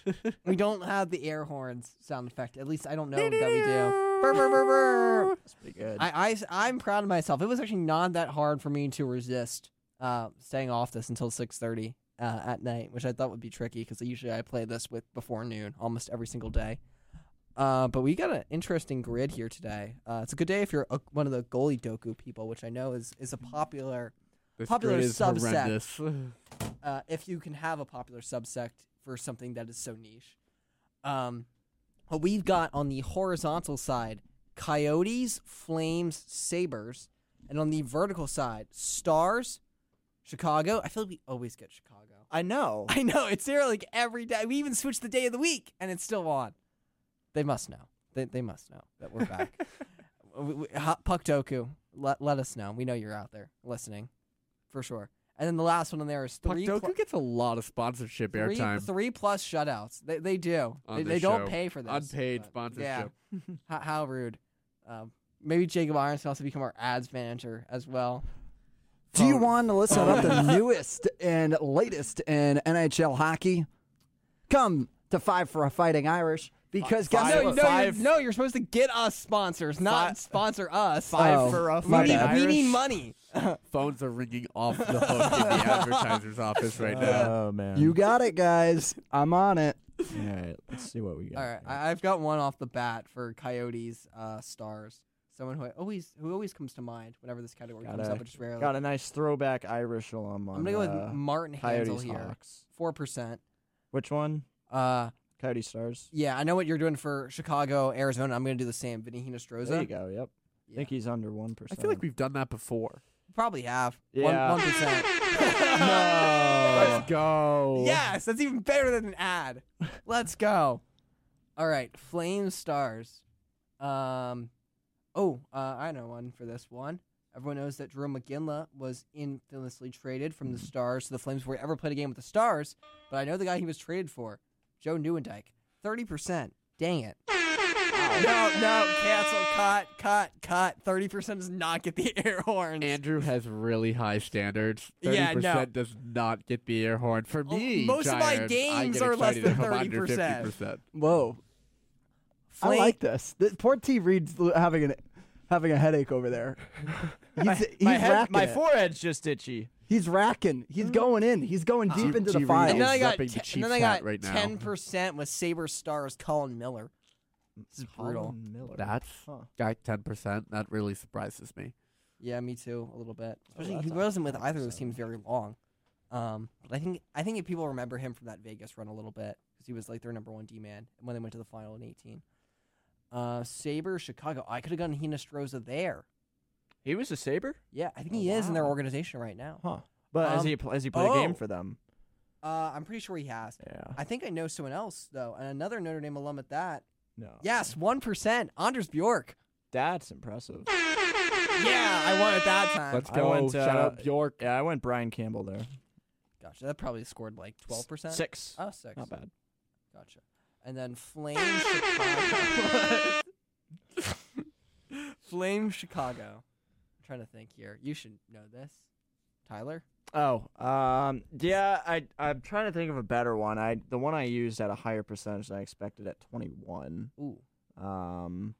We don't have the air horns sound effect. At least I don't know that we do. Brr, brr, brr, brr. That's pretty good. I, I, am proud of myself. It was actually not that hard for me to resist uh, staying off this until six thirty uh, at night, which I thought would be tricky because usually I play this with before noon almost every single day. Uh, but we got an interesting grid here today. Uh, it's a good day if you're a, one of the goalie Doku people, which I know is, is a popular This Popular grid is subset. horrendous. uh, if you can have a popular subsect for something that is so niche. Um, what we've got on the horizontal side, Coyotes, Flames, Sabres, and on the vertical side, Stars, Chicago. I feel like we always get Chicago. I know. I know, it's there like every day. We even switch the day of the week, and it's still on. They must know. They they must know that we're back. we, we, Hot Puck Doku, let, let us know. We know you're out there listening, for sure. And then the last one on there is three. Puck pl- Doku gets a lot of sponsorship three, airtime. three plus shutouts. They they do. On They, this they don't show. pay for this. Unpaid but sponsorship. Yeah. how, how rude. Um, maybe Jacob Irons can also become our ads manager as well. Do you want to listen about the newest and latest in N H L hockey? Come to Five for a Fighting Irish because guess Five- No, what? no, five- you're, no, you're supposed to get us sponsors, not Five- sponsor us. Five Oh, for a we my need, fighting bad. we Irish. need money. Phones are ringing off the hook in the advertiser's office right now. Oh man. You got it, guys. I'm on it. All right. Let's see what we got. All right, here. I, I've got one off the bat for Coyotes, uh, Stars. Someone who I always who always comes to mind whenever this category Got comes a- up, but just rarely. Got a nice throwback Irish alum on. I'm gonna go uh, with Martin Coyotes Hansel here, Hawks. four percent. Which one? Uh, Coyote Stars. yeah, I know what you're doing for Chicago, Arizona. I'm gonna do the same. Vinny Hinostroza. There you go. Yep. I Yeah. think he's under one I percent. feel like we've done that before. Probably have. Yeah. One percent. Let's go. Yes, that's even better than an ad. Let's go. All right, Flames Stars. Um, oh, uh, I know one for this one. Everyone knows that Jerome McGinley was infamously traded from the Stars to the Flames before he ever played a game with the Stars. But I know the guy he was traded for, Joe Nieuwendyk. thirty percent. Dang it. No, no, cancel, cut, cut, cut. thirty percent does not get the air horns. Andrew has really high standards. thirty Yeah, percent no. does not get the air horn. For Oh, me, most of my Giants, I games get are less excited than if I'm under thirty percent. fifty percent. Whoa. I Flame- like this. The, poor T Reed's l- having an having a headache over there. He's, my, he's my, head- racking my it. forehead's just itchy. He's racking. He's going in. He's going deep T- into the T Reed fire. And then I is got, repping the te- and Chiefs then I hat got right now. ten percent with Sabre Stars Colin Miller. This is brutal. Colin Miller. That's Huh. got ten percent. That really surprises me. Yeah, me too, a little bit. Oh, Especially that's he a wasn't with high either of those percent. teams very long. Um, but I think I think if people remember him from that Vegas run a little bit because he was like their number one D man when they went to the final in eighteen. Uh, Sabre Chicago. I could have gotten Hinostroza there. He was a Saber? Yeah, I think Oh, he is in their wow. organization right now. Huh. But has Um, he pl- has he played a game oh. for them? Uh, I'm pretty sure he has. Yeah. I think I know someone else though, and another Notre Dame alum at that. No. Yes, one percent. Anders Bjork. That's impressive. Yeah, I won at that time. Let's I go. went, Shout uh, out Bjork. Yeah, I went Brian Campbell there. Gotcha. That probably scored like twelve percent. Six. Oh, six. Not bad. Gotcha. And then Flame Chicago. Flame Chicago. I'm trying to think here. You should know this. Tyler? Oh, um, yeah, I I'm trying to think of a better one. I the one I used had a higher percentage than I expected at twenty-one. Ooh. Um,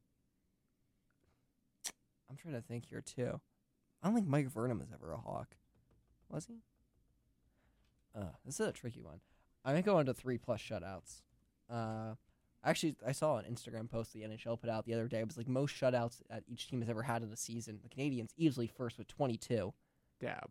I'm trying to think here too. I don't think Mike Vernon was ever a Hawk. Was he? Uh, this is a tricky one. I might go into three plus shutouts. Uh, Actually, I saw an Instagram post the N H L put out the other day. It was like most shutouts that each team has ever had in a season. The Canadians easily first with twenty-two. Dab.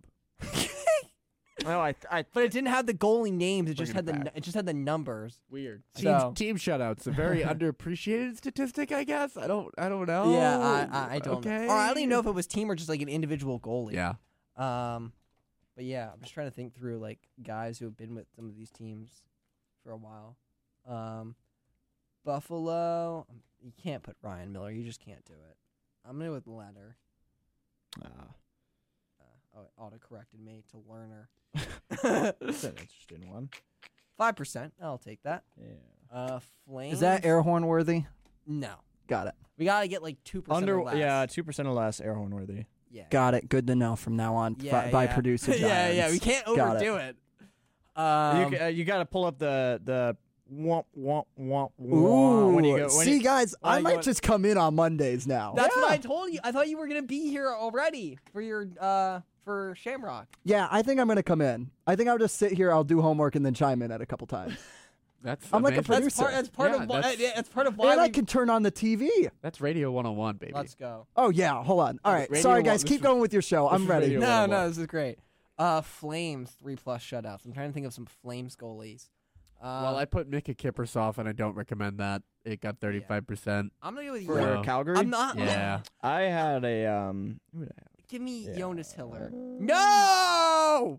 No, I, I, But it didn't have the goalie names. It just Bringing had it the back. it just had the numbers. Weird. Team, So- team shutouts, a very underappreciated statistic, I guess. I don't. I don't know. Yeah, I I, I don't. Okay. know. Or I don't even know if it was team or just like an individual goalie. Yeah. Um, but yeah, I'm just trying to think through like guys who have been with some of these teams for a while. Um, Buffalo, um, you can't put Ryan Miller. You just can't do it. I'm gonna go with Leonard. Ah, Uh, oh, it auto corrected me to Lerner. that's an interesting one. Five percent. I'll take that. Yeah. Uh, Flames. Is that air horn worthy? No. Got it. We gotta get like two percent Under, or less. yeah, two percent or less. Air horn worthy. Yeah. Got it. Good to know from now on Yeah, fi- by yeah. producer Giants. yeah, yeah. We can't Got overdo it. Um, you ca- uh, you got to pull up the the womp womp womp womp Ooh, when you go. When see, you, guys, when I you might go- just come in on Mondays now. That's what I told you. I thought you were gonna be here already for your uh for Shamrock. Yeah, I think I'm gonna come in. I think I'll just sit here. I'll do homework and then chime in at a couple times. That's. I'm like a amazing. producer. That's part. That's part Yeah, of why. that's- yeah, That's part of why. And I we- can turn on the T V. That's Radio one oh one, baby. Let's go. Oh yeah, hold on. All right, Radio sorry one- guys, this keep is- going with your show. this I'm is ready. Radio No, one oh no, one. this is great. Uh, Flames three plus shutouts. I'm trying to think of some Flames goalies. Uh, Well, I put Mika Kippersoff, and I don't recommend that. It got thirty-five percent. I'm gonna go with for Yeah. Yo- Calgary. I'm not. Yeah. I had a um. Who did I have? Give me Yeah. Jonas Hiller. No.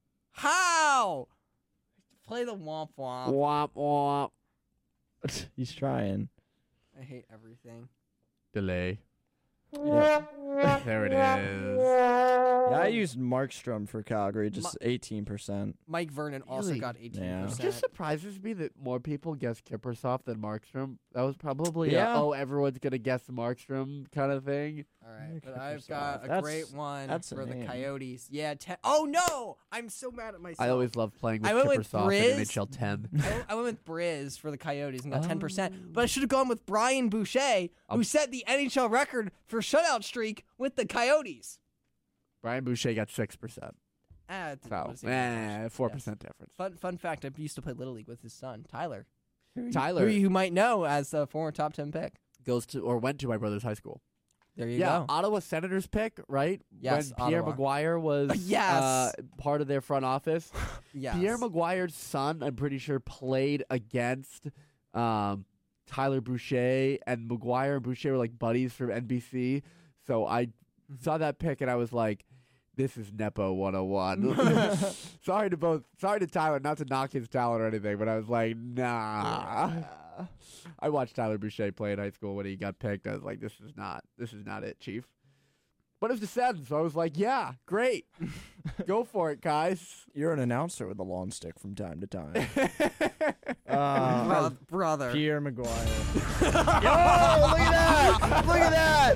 How? Play the womp womp. Womp womp. He's trying. I hate everything. Delay. Yeah. There it is. Yeah, I used Markstrom for Calgary, just eighteen percent. Mike Vernon also Really? got eighteen Yeah. It percent. just surprises me that more people guess Kippersoft than Markstrom. That was probably Yeah. a, oh, everyone's going to guess Markstrom kind of thing. All right, but Kippersoft. I've got a That's- great one that's a for the name. Coyotes. Yeah. Ten- oh no! I'm so mad at myself. I always love playing with I went with Kippersoft in Briz. N H L ten. I went, I went with Briz for the Coyotes and got ten Oh. percent. But I should have gone with Brian Boucher, who Um, set the N H L record for shutout streak with the Coyotes. Brian Boucher got six percent. Ah, it didn't- So, wasn't even eh, much. four Yes. percent difference. Fun fun fact: I used to play Little League with his son, Tyler, Tyler who you might know as a former top ten pick. goes to or went to my brother's high school. There you yeah, go. Ottawa Senators pick, right? Yes, when Pierre Ottawa. Maguire was Yes. uh, part of their front office. Yes. Pierre Maguire's son, I'm pretty sure, played against um, Tyler Boucher, and Maguire and Boucher were like buddies from N B C. So I saw that pick and I was like, this is Nepo one oh one. sorry to both, sorry to Tyler, not to knock his talent or anything, but I was like, nah. I watched Tyler Boucher play in high school when he got picked. I was like, this is not, this is not it, Chief. But it was the Sens, so I was like, yeah, great. Go for it, guys. You're an announcer with a long stick from time to time. Bro- uh, brother. Pierre Maguire. Yo, look at that! Look at that!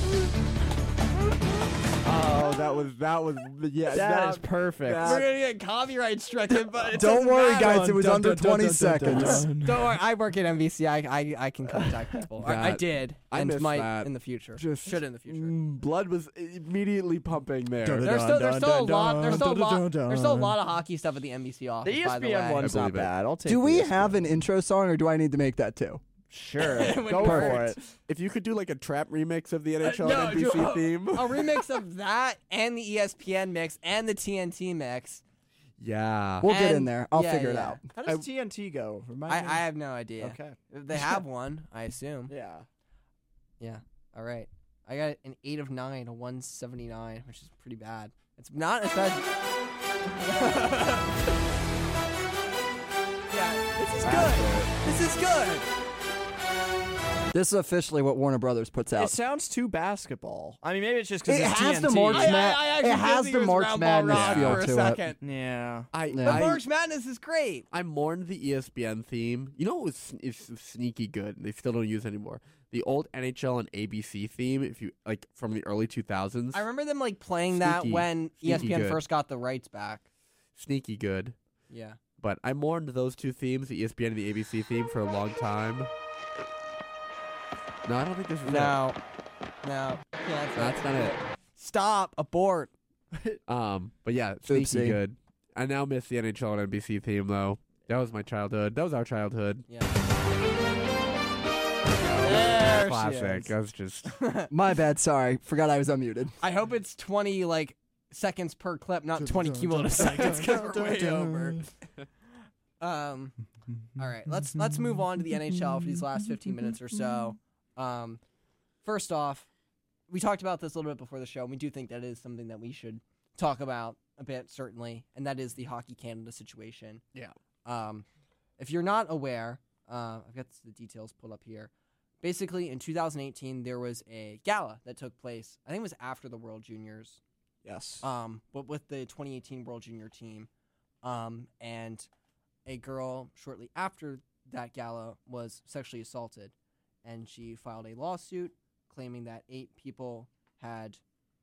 Oh, that was that was yeah. that is perfect. that- We're gonna get copyright stricken, but it Don't doesn't worry, matter. guys. It was under twenty seconds. Don't worry, I work at N B C. I I, I can contact people. I, I That- did, I and missed might that. in the future. Just Should in the future. Mm, blood was immediately pumping there. Dun, dun, There's still there's dun, still a dun, lot there's still a dun, dun, lot dun, there's still a dun. lot of hockey stuff at the N B C office. The E S by the P N way. one's I not believe it. bad. I'll take Do the we E S P N. have an intro song, or do I need to make that too? Sure. It would Go work. for it. If you could do like a trap remix of the N H L Uh, no, and N B C do- theme, A remix of that and the E S P N mix and the T N T mix. yeah. We'll get in And- there. I'll yeah, figure it yeah. out. How does T N T go? Remind I, me. I have no idea. Okay. They have one, I assume. Yeah. Yeah. All right. I got an eight of nine, a one seventy nine, which is pretty bad. It's not as bad. Yeah, this is good. This is good. This is officially what Warner Brothers puts It out. sounds too basketball. I mean, maybe it's just because It it's has T N T. the March I, I, Ma- I actually it has did the think March Round Ball Madness Rock feel for a to it. second. Yeah. I, Yeah. The I, March Madness is great. I mourned the E S P N theme. You know what was is sneaky good? They still don't use it anymore. The old N H L and A B C theme, if you like from the early two thousands. I remember them like playing that Sneaky- when E S P N sneaky good. first got the rights back. Sneaky good. Yeah. But I mourned those two themes, the E S P N and the A B C theme, for a long time. No, I don't think this is it. No. No. Yeah, That's not it. Stop. Abort. Um, but yeah, sneaky Oopsie. good. I now miss the N H L and N B C theme though. That was my childhood. That was our childhood. Yeah. There she Classic. is. That's just. My bad. Sorry, forgot I was unmuted. I hope it's twenty like seconds per clip, not twenty cumulative seconds, because we're way over. Um, all right, let's let's move on to the N H L for these last fifteen minutes or so. Um, first off, we talked about this a little bit before the show, and we do think that is something that we should talk about a bit, certainly, and that is the Hockey Canada situation. Yeah. Um, if you're not aware, uh, I've got the details pulled up here. Basically, in two thousand eighteen, there was a gala that took place. I think it was after the World Juniors, Yes. um, but with the twenty eighteen World Junior team, um, and a girl shortly after that gala was sexually assaulted, and she filed a lawsuit claiming that eight people had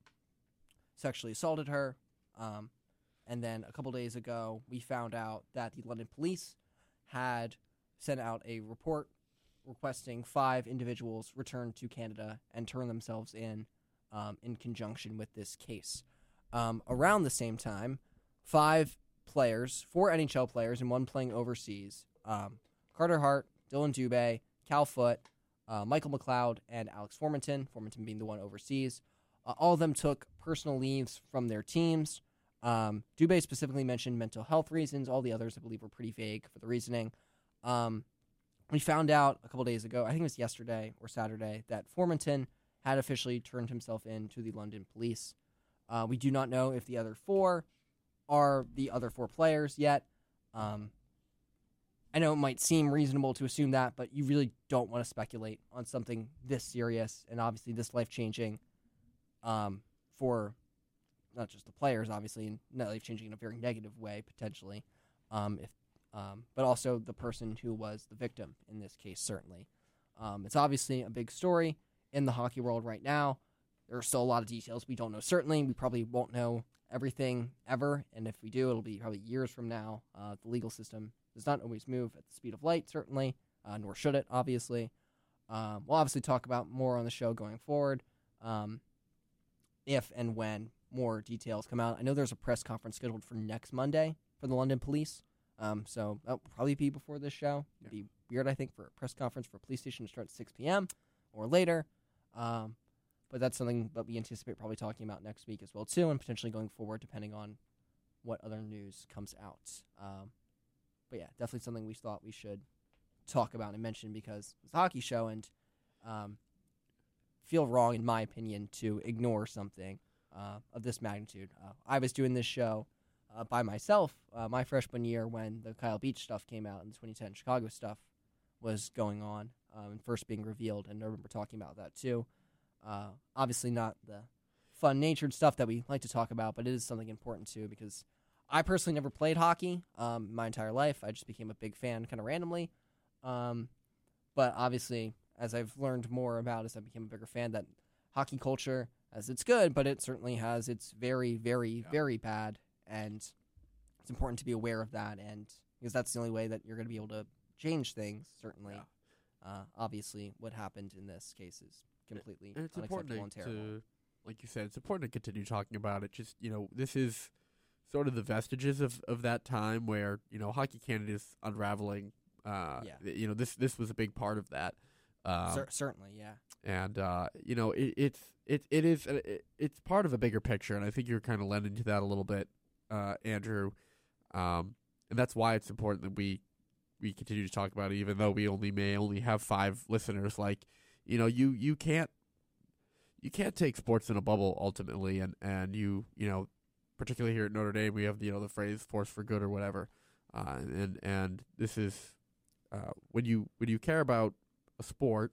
sexually assaulted her. Um, and then a couple days ago, we found out that the London police had sent out a report requesting five individuals return to Canada and turn themselves in um, in conjunction with this case. Um, around the same time, five players, four N H L players and one playing overseas, um, Carter Hart, Dylan Dubé, Cal Foote, uh, Michael McLeod, and Alex Formanton, Formanton being the one overseas, uh, all of them took personal leaves from their teams. Um, Dubé specifically mentioned mental health reasons. All the others, I believe, were pretty vague for the reasoning. Um, we found out a couple days ago, I think it was yesterday or Saturday, that Formanton had officially turned himself in to the London police. Uh, we do not know if the other four are the other four players yet. Um, I know it might seem reasonable to assume that, but you really don't want to speculate on something this serious and obviously this life-changing um, for not just the players, obviously, and not life-changing in a very negative way, potentially, um, if um, but also the person who was the victim in this case, certainly. Um, it's obviously a big story in the hockey world right now. There are still a lot of details we don't know, certainly. We probably won't know everything ever, and if we do, it'll be probably years from now. Uh, the legal system does not always move at the speed of light, certainly, uh, nor should it, obviously. Um, we'll obviously talk about more on the show going forward, um, if and when more details come out. I know there's a press conference scheduled for next Monday for the London Police, um, so that'll probably be before this show. It'd be weird, I think, for a press conference for a police station to start at six p.m. or later. Um, But that's something that we anticipate probably talking about next week as well, too, and potentially going forward depending on what other news comes out. Um, but, yeah, definitely something we thought we should talk about and mention because it's a hockey show and um, feel wrong, in my opinion, to ignore something uh, of this magnitude. Uh, I was doing this show uh, by myself uh, my freshman year when the Kyle Beach stuff came out and the twenty ten Chicago stuff was going on um, and first being revealed, and I remember talking about that, too. Uh, obviously not the fun-natured stuff that we like to talk about, but it is something important too because I personally never played hockey um, my entire life. I just became a big fan kind of randomly. Um, but obviously, as I've learned more about as I became a bigger fan, that hockey culture, as it's good, but it certainly has its very, very, Yeah. very bad, and it's important to be aware of that, and because that's the only way that you're going to be able to change things, certainly. Yeah. Uh, obviously, what happened in this case is completely And it's important unacceptable to, and terrible. to, like you said, it's important to continue talking about it. Just, you know, this is sort of the vestiges of, of that time where, you know, Hockey Canada is unraveling. Uh, Yeah. th- You know, this this was a big part of that. Um, Cer- certainly, yeah. and, uh, you know, it, it's it, it is uh, it, it's part of a bigger picture, and I think you're kind of lending to that a little bit, uh, Andrew. Um, and that's why it's important that we, we continue to talk about it, even though we only may only have five listeners. Like, you know, you, you can't you can't take sports in a bubble ultimately, and, and you you know, particularly here at Notre Dame, we have you know the phrase "force for good" or whatever, uh, and and this is uh, when you when you care about a sport,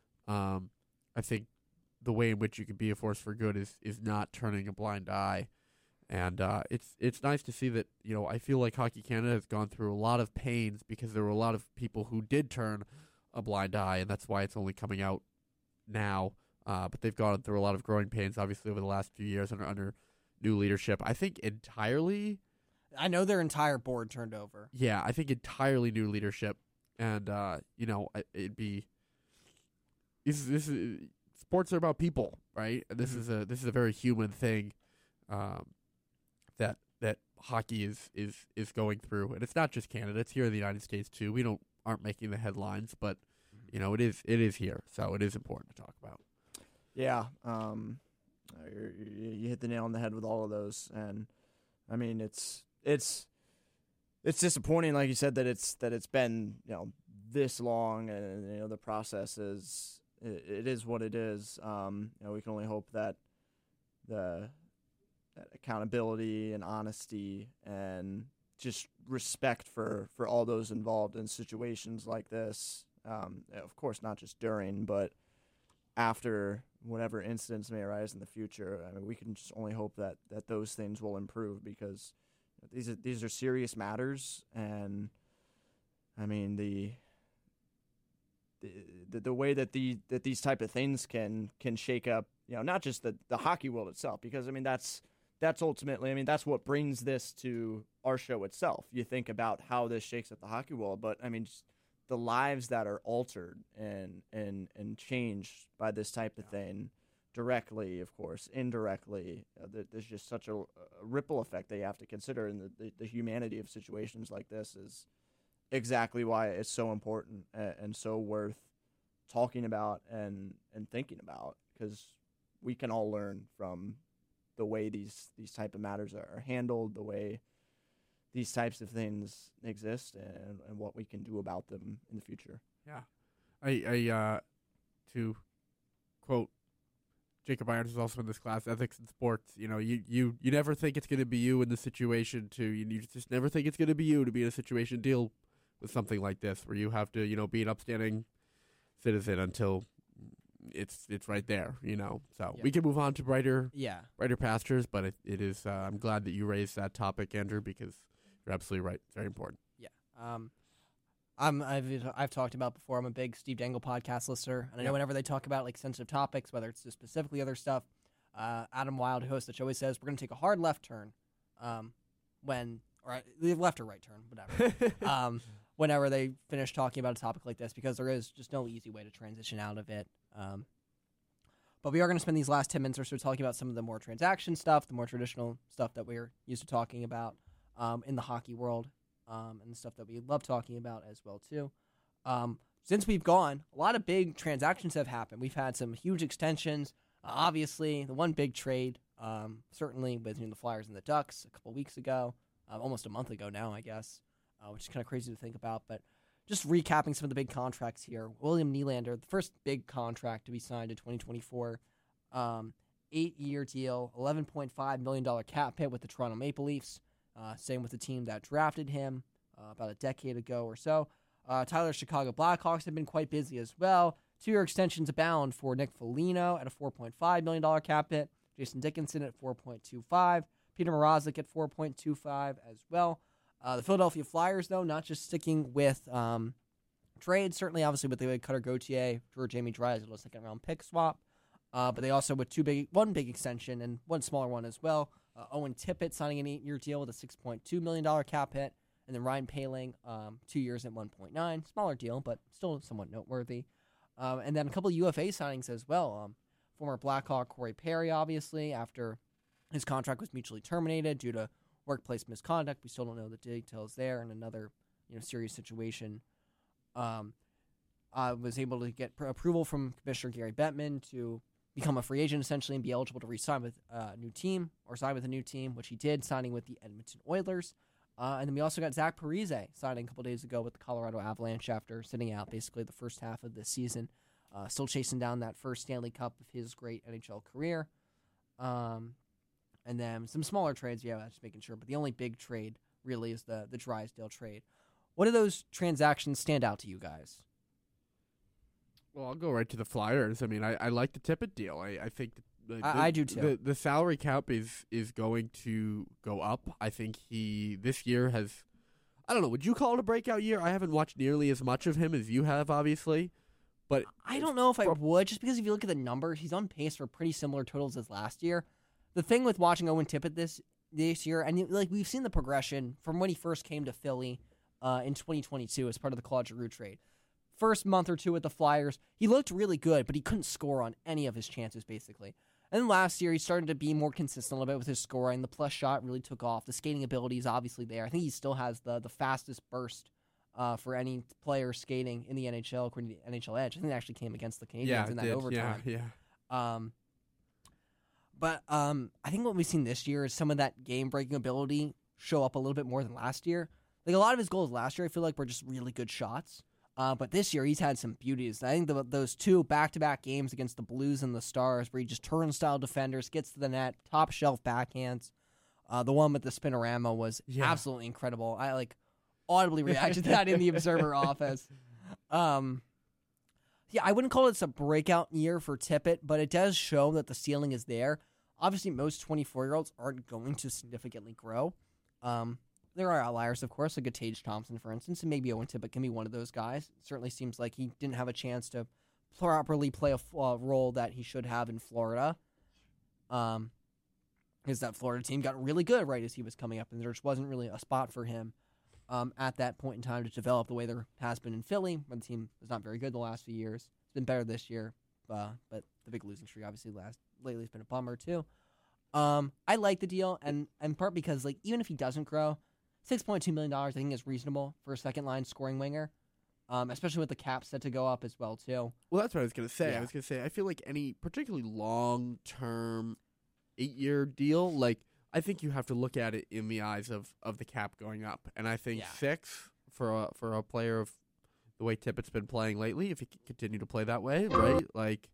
um, I think the way in which you can be a force for good is is not turning a blind eye, and uh, it's it's nice to see that you know I feel like Hockey Canada has gone through a lot of pains because there were a lot of people who did turn a blind eye, and that's why it's only coming out now. Uh, but they've gone through a lot of growing pains, obviously, over the last few years under under new leadership. I think entirely, I know their entire board turned over. yeah, I think entirely new leadership, and uh, you know, I- it'd be this is this is sports are about people, right? And this Mhm. is a this is a very human thing um, that that hockey is is is going through, and it's not just Canada; it's here in the United States too. We don't aren't making the headlines, but you know, it is it is here, so it is important to talk about. Yeah, um, uh, you're, you you hit the nail on the head with all of those, and I mean it's it's it's disappointing, like you said, that it's that it's been you know this long, and you know the process is it, it is what it is. Um, you know, we can only hope that the that accountability and honesty and just respect for, for all those involved in situations like this, um, of course, not just during, but after whatever incidents may arise in the future. I mean, we can just only hope that, that those things will improve, because these are these are serious matters, and I mean the the the way that the that these type of things can can shake up, you know, not just the, the hockey world itself, because I mean that's that's ultimately, I mean that's what brings this to our show itself. You think about how this shakes up the hockey world, but I mean just the lives that are altered and and and changed by this type of thing, directly, of course, indirectly. Uh, there, there's just such a, a ripple effect that you have to consider, and the, the, the humanity of situations like this is exactly why it's so important and, and so worth talking about and, and thinking about, because we can all learn from the way these, these type of matters are handled, the way these types of things exist, and, and what we can do about them in the future. Yeah. I, I uh, to quote Jacob Irons, is also in this class, ethics in sports. You know, you, you, you never think it's going to be you in the situation to, you, you just never think it's going to be you to be in a situation, deal with something like this, where you have to, you know, be an upstanding citizen until it's it's right there, you know. So Yeah. we can move on to brighter Yeah. brighter pastures, but it, it is. Uh, I'm glad that you raised that topic, Andrew, because you're absolutely right. It's very important. Yeah. Um, I'm, I've I've talked about before. I'm a big Steve Dangle podcast listener, and I know Yeah. whenever they talk about like sensitive topics, whether it's just specifically other stuff, uh, Adam Wild, who hosts the show, always says we're going to take a hard left turn, um, when or uh, left or right turn, whatever. um, whenever they finish talking about a topic like this, because there is just no easy way to transition out of it. Um, but we are going to spend these last ten minutes or so talking about some of the more transaction stuff, the more traditional stuff that we're used to talking about um, in the hockey world, um, and the stuff that we love talking about as well, too. Um, since we've gone, a lot of big transactions have happened. We've had some huge extensions. Uh, obviously, the one big trade, um, certainly between the Flyers and the Ducks a couple weeks ago, uh, almost a month ago now, I guess. Uh, which is kind of crazy to think about, but just recapping some of the big contracts here. William Nylander, the first big contract to be signed in twenty twenty-four, um, eight-year deal, eleven point five million dollars cap hit with the Toronto Maple Leafs, uh, same with the team that drafted him uh, about a decade ago or so. Uh, Tyler's Chicago Blackhawks have been quite busy as well. Two-year extensions abound for Nick Foligno at a four point five million dollars cap hit, Jason Dickinson at four point two five, Peter Mrazek at four point two five as well. Uh, the Philadelphia Flyers, though, not just sticking with um, trades, certainly obviously with the Cutter Gauthier for Jamie Drysdale, a second round pick swap, uh, but they also with two big, one big extension and one smaller one as well. Uh, Owen Tippett signing an eight-year deal with a six point two million dollars cap hit, and then Ryan Poehling, um, two years at one point nine, smaller deal, but still somewhat noteworthy. Um, and then a couple of U F A signings as well. Um, former Blackhawk Corey Perry, obviously, after his contract was mutually terminated due to workplace misconduct. We still don't know the details there, and another you know serious situation. Um, I was able to get pr- approval from Commissioner Gary Bettman to become a free agent essentially and be eligible to re-sign with uh, a new team or sign with a new team, which he did, signing with the Edmonton Oilers. Uh, and then we also got Zach Parise signing a couple days ago with the Colorado Avalanche after sitting out basically the first half of the season, uh, still chasing down that first Stanley Cup of his great N H L career. Um, And then some smaller trades, yeah, just making sure. But the only big trade really is the the Drysdale trade. What do those transactions stand out to you guys? Well, I'll go right to the Flyers. I mean, I, I like the Tippett deal. I, I think the, the, I- I do too. The, the salary cap is is going to go up. I think he this year has. I don't know. Would you call it a breakout year? I haven't watched nearly as much of him as you have, obviously. But I don't know if I from- would, just because if you look at the numbers, he's on pace for pretty similar totals as last year. The thing with watching Owen Tippett this this year, and like we've seen the progression from when he first came to Philly uh, in twenty twenty-two as part of the Claude Giroux trade. First month or two with the Flyers, he looked really good, but he couldn't score on any of his chances, basically. And then last year, he started to be more consistent a little bit with his scoring. The plus shot really took off. The skating ability is obviously there. I think he still has the the fastest burst uh, for any player skating in the N H L, according to N H L Edge. I think it actually came against the Canadiens Yeah, in it that did. overtime. Yeah, yeah. Um, but um, I think what we've seen this year is some of that game-breaking ability show up a little bit more than last year. Like a lot of his goals last year, I feel like were just really good shots. Uh, but this year, he's had some beauties. I think the, those two back-to-back games against the Blues and the Stars, where he just turnstile defenders, gets to the net, top shelf backhands. Uh, the one with the spinorama was Yeah. absolutely incredible. I like audibly reacted to that in the Observer office. Um, yeah, I wouldn't call it a breakout year for Tippett, but it does show that the ceiling is there. Obviously, most twenty-four-year-olds aren't going to significantly grow. Um, there are outliers, of course, like a Tage Thompson, for instance, and maybe Owen Tippett can be one of those guys. It certainly seems like he didn't have a chance to properly play a uh, role that he should have in Florida. Um, because that Florida team got really good right as he was coming up, and there just wasn't really a spot for him um, at that point in time to develop the way there has been in Philly, when the team was not very good the last few years. It's been better this year, uh, but the big losing streak obviously last lately has been a bummer too. Um, I like the deal, and in part because like even if he doesn't grow, six point two million dollars I think is reasonable for a second line scoring winger, um, especially with the cap set to go up as well too. Well, that's what I was gonna say. Yeah. I was gonna say I feel like any particularly long term, eight year deal, like I think you have to look at it in the eyes of, of the cap going up, and I think Yeah. six for a for a player of the way Tippett's been playing lately, if he can continue to play that way, right? Like,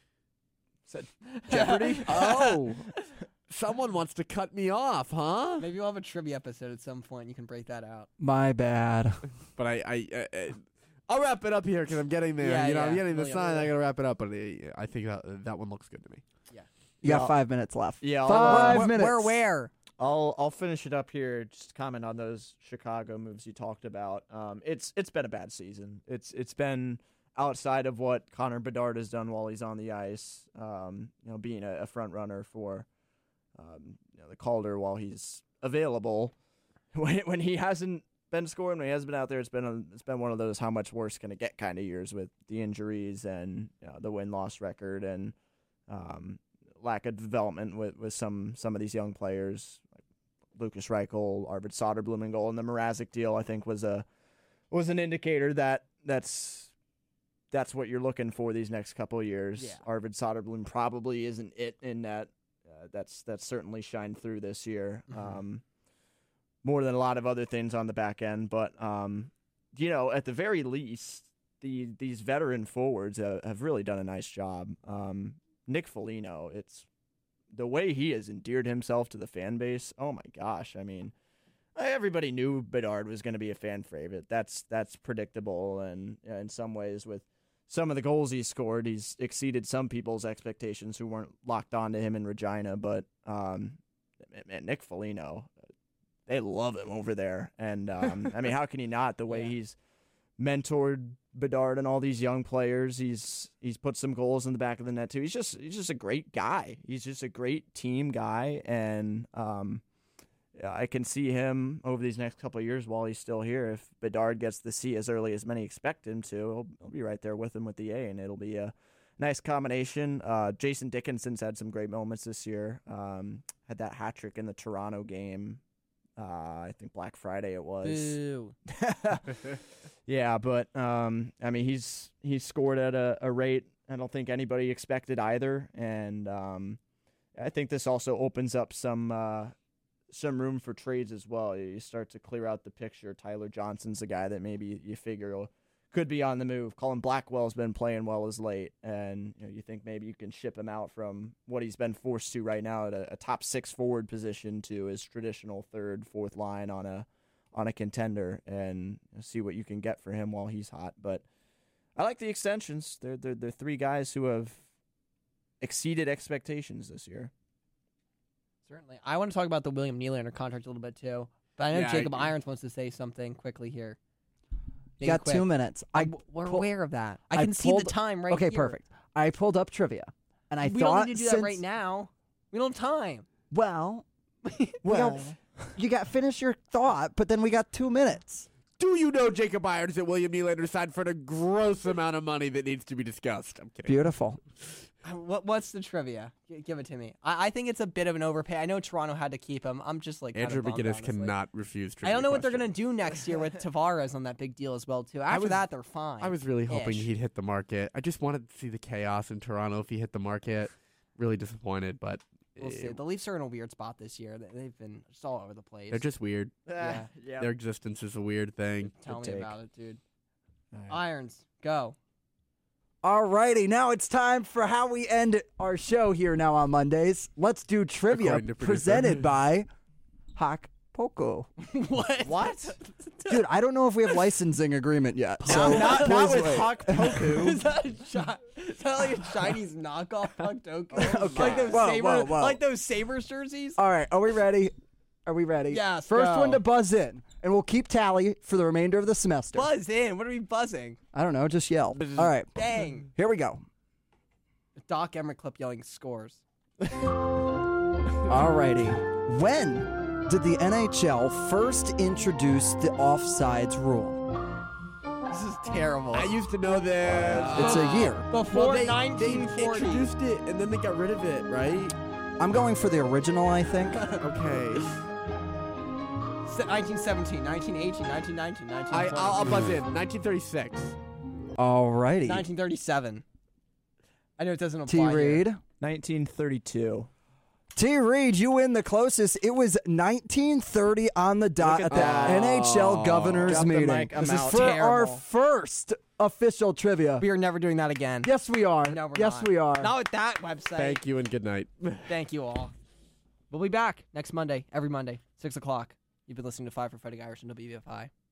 Said Jeopardy. Oh, someone wants to cut me off, huh? Maybe we'll have a trivia episode at some point. You can break that out. My bad. But I, I, I, I I'll wrap it up here because I'm getting there. Yeah, you know, I'm yeah. getting the Really, sign. I really. gotta wrap it up, but I, I think that that one looks good to me. You got Yeah. five minutes left. Yeah, I'll, Five Where- minutes. Where, where? I'll I'll finish it up here. Just comment on those Chicago moves you talked about. Um, it's it's been a bad season. It's it's been outside of what Connor Bedard has done while he's on the ice. Um, you know, being a, a front runner for um, you know, the Calder while he's available. When when he hasn't been scoring, when he hasn't been out there, it's been a, it's been one of those how much worse can it get kind of years with the injuries and you know, the win loss record and um, lack of development with, with some some of these young players. Lucas Reichel, Arvid Soderblom in goal, and the Mrazek deal I think was a was an indicator that that's that's what you're looking for these next couple of years. Yeah. Arvid Soderblom probably isn't it in that. Uh, that's that's certainly shined through this year, Mhm. um, more than a lot of other things on the back end. But um, you know, at the very least, the these veteran forwards uh, have really done a nice job. Um, Nick Foligno, it's the way he has endeared himself to the fan base. Oh my gosh! I mean, everybody knew Bedard was going to be a fan favorite. That's that's predictable, and uh, in some ways, with some of the goals he's scored, he's exceeded some people's expectations who weren't locked onto him in Regina. But um, man, Nick Foligno, they love him over there, and um, I mean, how can you not? The way Yeah. he's mentored Bedard and all these young players. He's he's put some goals in the back of the net too. He's just he's just a great guy. He's just a great team guy, and um, I can see him over these next couple of years while he's still here. If Bedard gets the C as early as many expect him to, he'll, he'll be right there with him with the A, and it'll be a nice combination. Uh, Jason Dickinson's had some great moments this year. Um, had that hat trick in the Toronto game. Uh, I think Black Friday it was. Boo. Yeah, but um, I mean, he's he's scored at a, a rate I don't think anybody expected either, and um, I think this also opens up some uh, some room for trades as well. You start to clear out the picture. Tyler Johnson's a guy that maybe you figure could be on the move. Colin Blackwell's been playing well as late, and you know, you think maybe you can ship him out from what he's been forced to right now at a, a top six forward position to his traditional third, fourth line on a on a contender, and see what you can get for him while he's hot. But I like the extensions. They're they're, they're three guys who have exceeded expectations this year. Certainly. I want to talk about the William Nylander contract a little bit too, but I know Yeah, Jacob I- Irons wants to say something quickly here. You Make it got quick. two minutes. I I'm- we're pull- aware of that. I I can see the pulled- time right okay, here. perfect. I pulled up trivia, and I we thought don't need to do since, that right now. We don't have time. Well, we Well, got, you got finish your thought, but then we got two minutes. Do you know Jacob Irons and William Nylander signed for a gross amount of money that needs to be discussed? I'm kidding. Beautiful. Uh, What what's the trivia? G- give it to me. I, I think it's a bit of an overpay. I know Toronto had to keep him. I'm just like Andrew kinda bummed, McGinnis honestly. cannot refuse. I trivia don't know what they're question. gonna do next year with Tavares on that big deal as well too. After was- that, they're fine. I was really hoping Ish. he'd hit the market. I just wanted to see the chaos in Toronto if he hit the market. Really disappointed, but We'll see. eh, The Leafs are in a weird spot this year. They- They've been just all over the place. they're just weird. Yeah. yeah. Their existence is a weird thing. Tell me Good take. about it, dude. All right. Irons, go. Alrighty, now it's time for how we end our show here now on Mondays. Let's do trivia According to producer. presented by Hawk Poco. what? What? Dude, I don't know if we have licensing agreement yet. So not, not please with wait. Hawk Poku. is, that a chi- is that like a Chinese knockoff Puck Doku? Okay. Like those Whoa, Saber, whoa, whoa. like those Sabres jerseys? All right, are we ready? Are we ready? Yes, First go. one to buzz in, and we'll keep tally for the remainder of the semester. Buzz in. What are we buzzing? I don't know, just yell. All right, Dang. here we go. Doc Emmer clip yelling scores. Alrighty. When did the N H L first introduce the offsides rule? This is terrible. I used to know this. It's a year. Before Well, they, they nineteen forty. introduced it and then they got rid of it, right? I'm going for the original, I think. Okay. Se- nineteen seventeen, nineteen eighteen, nineteen nineteen, nineteen I, twenty. I'll, I'll buzz in. nineteen thirty-six. Alrighty. nineteen thirty-seven. I know it doesn't apply T. here. Reed. nineteen thirty-two. T. Reed, you win the closest. It was nineteen thirty on the dot Look at at the that. N H L Governors Drop the meeting. mic, I'm This is out. for our Terrible. first official trivia. We are never doing that again. Yes, we are. No, we're yes, not. we are. Not with that website. Thank you and good night. Thank you all. We'll be back next Monday, every Monday, six o'clock. You've been listening to Five for Fighting Irish and W V F I.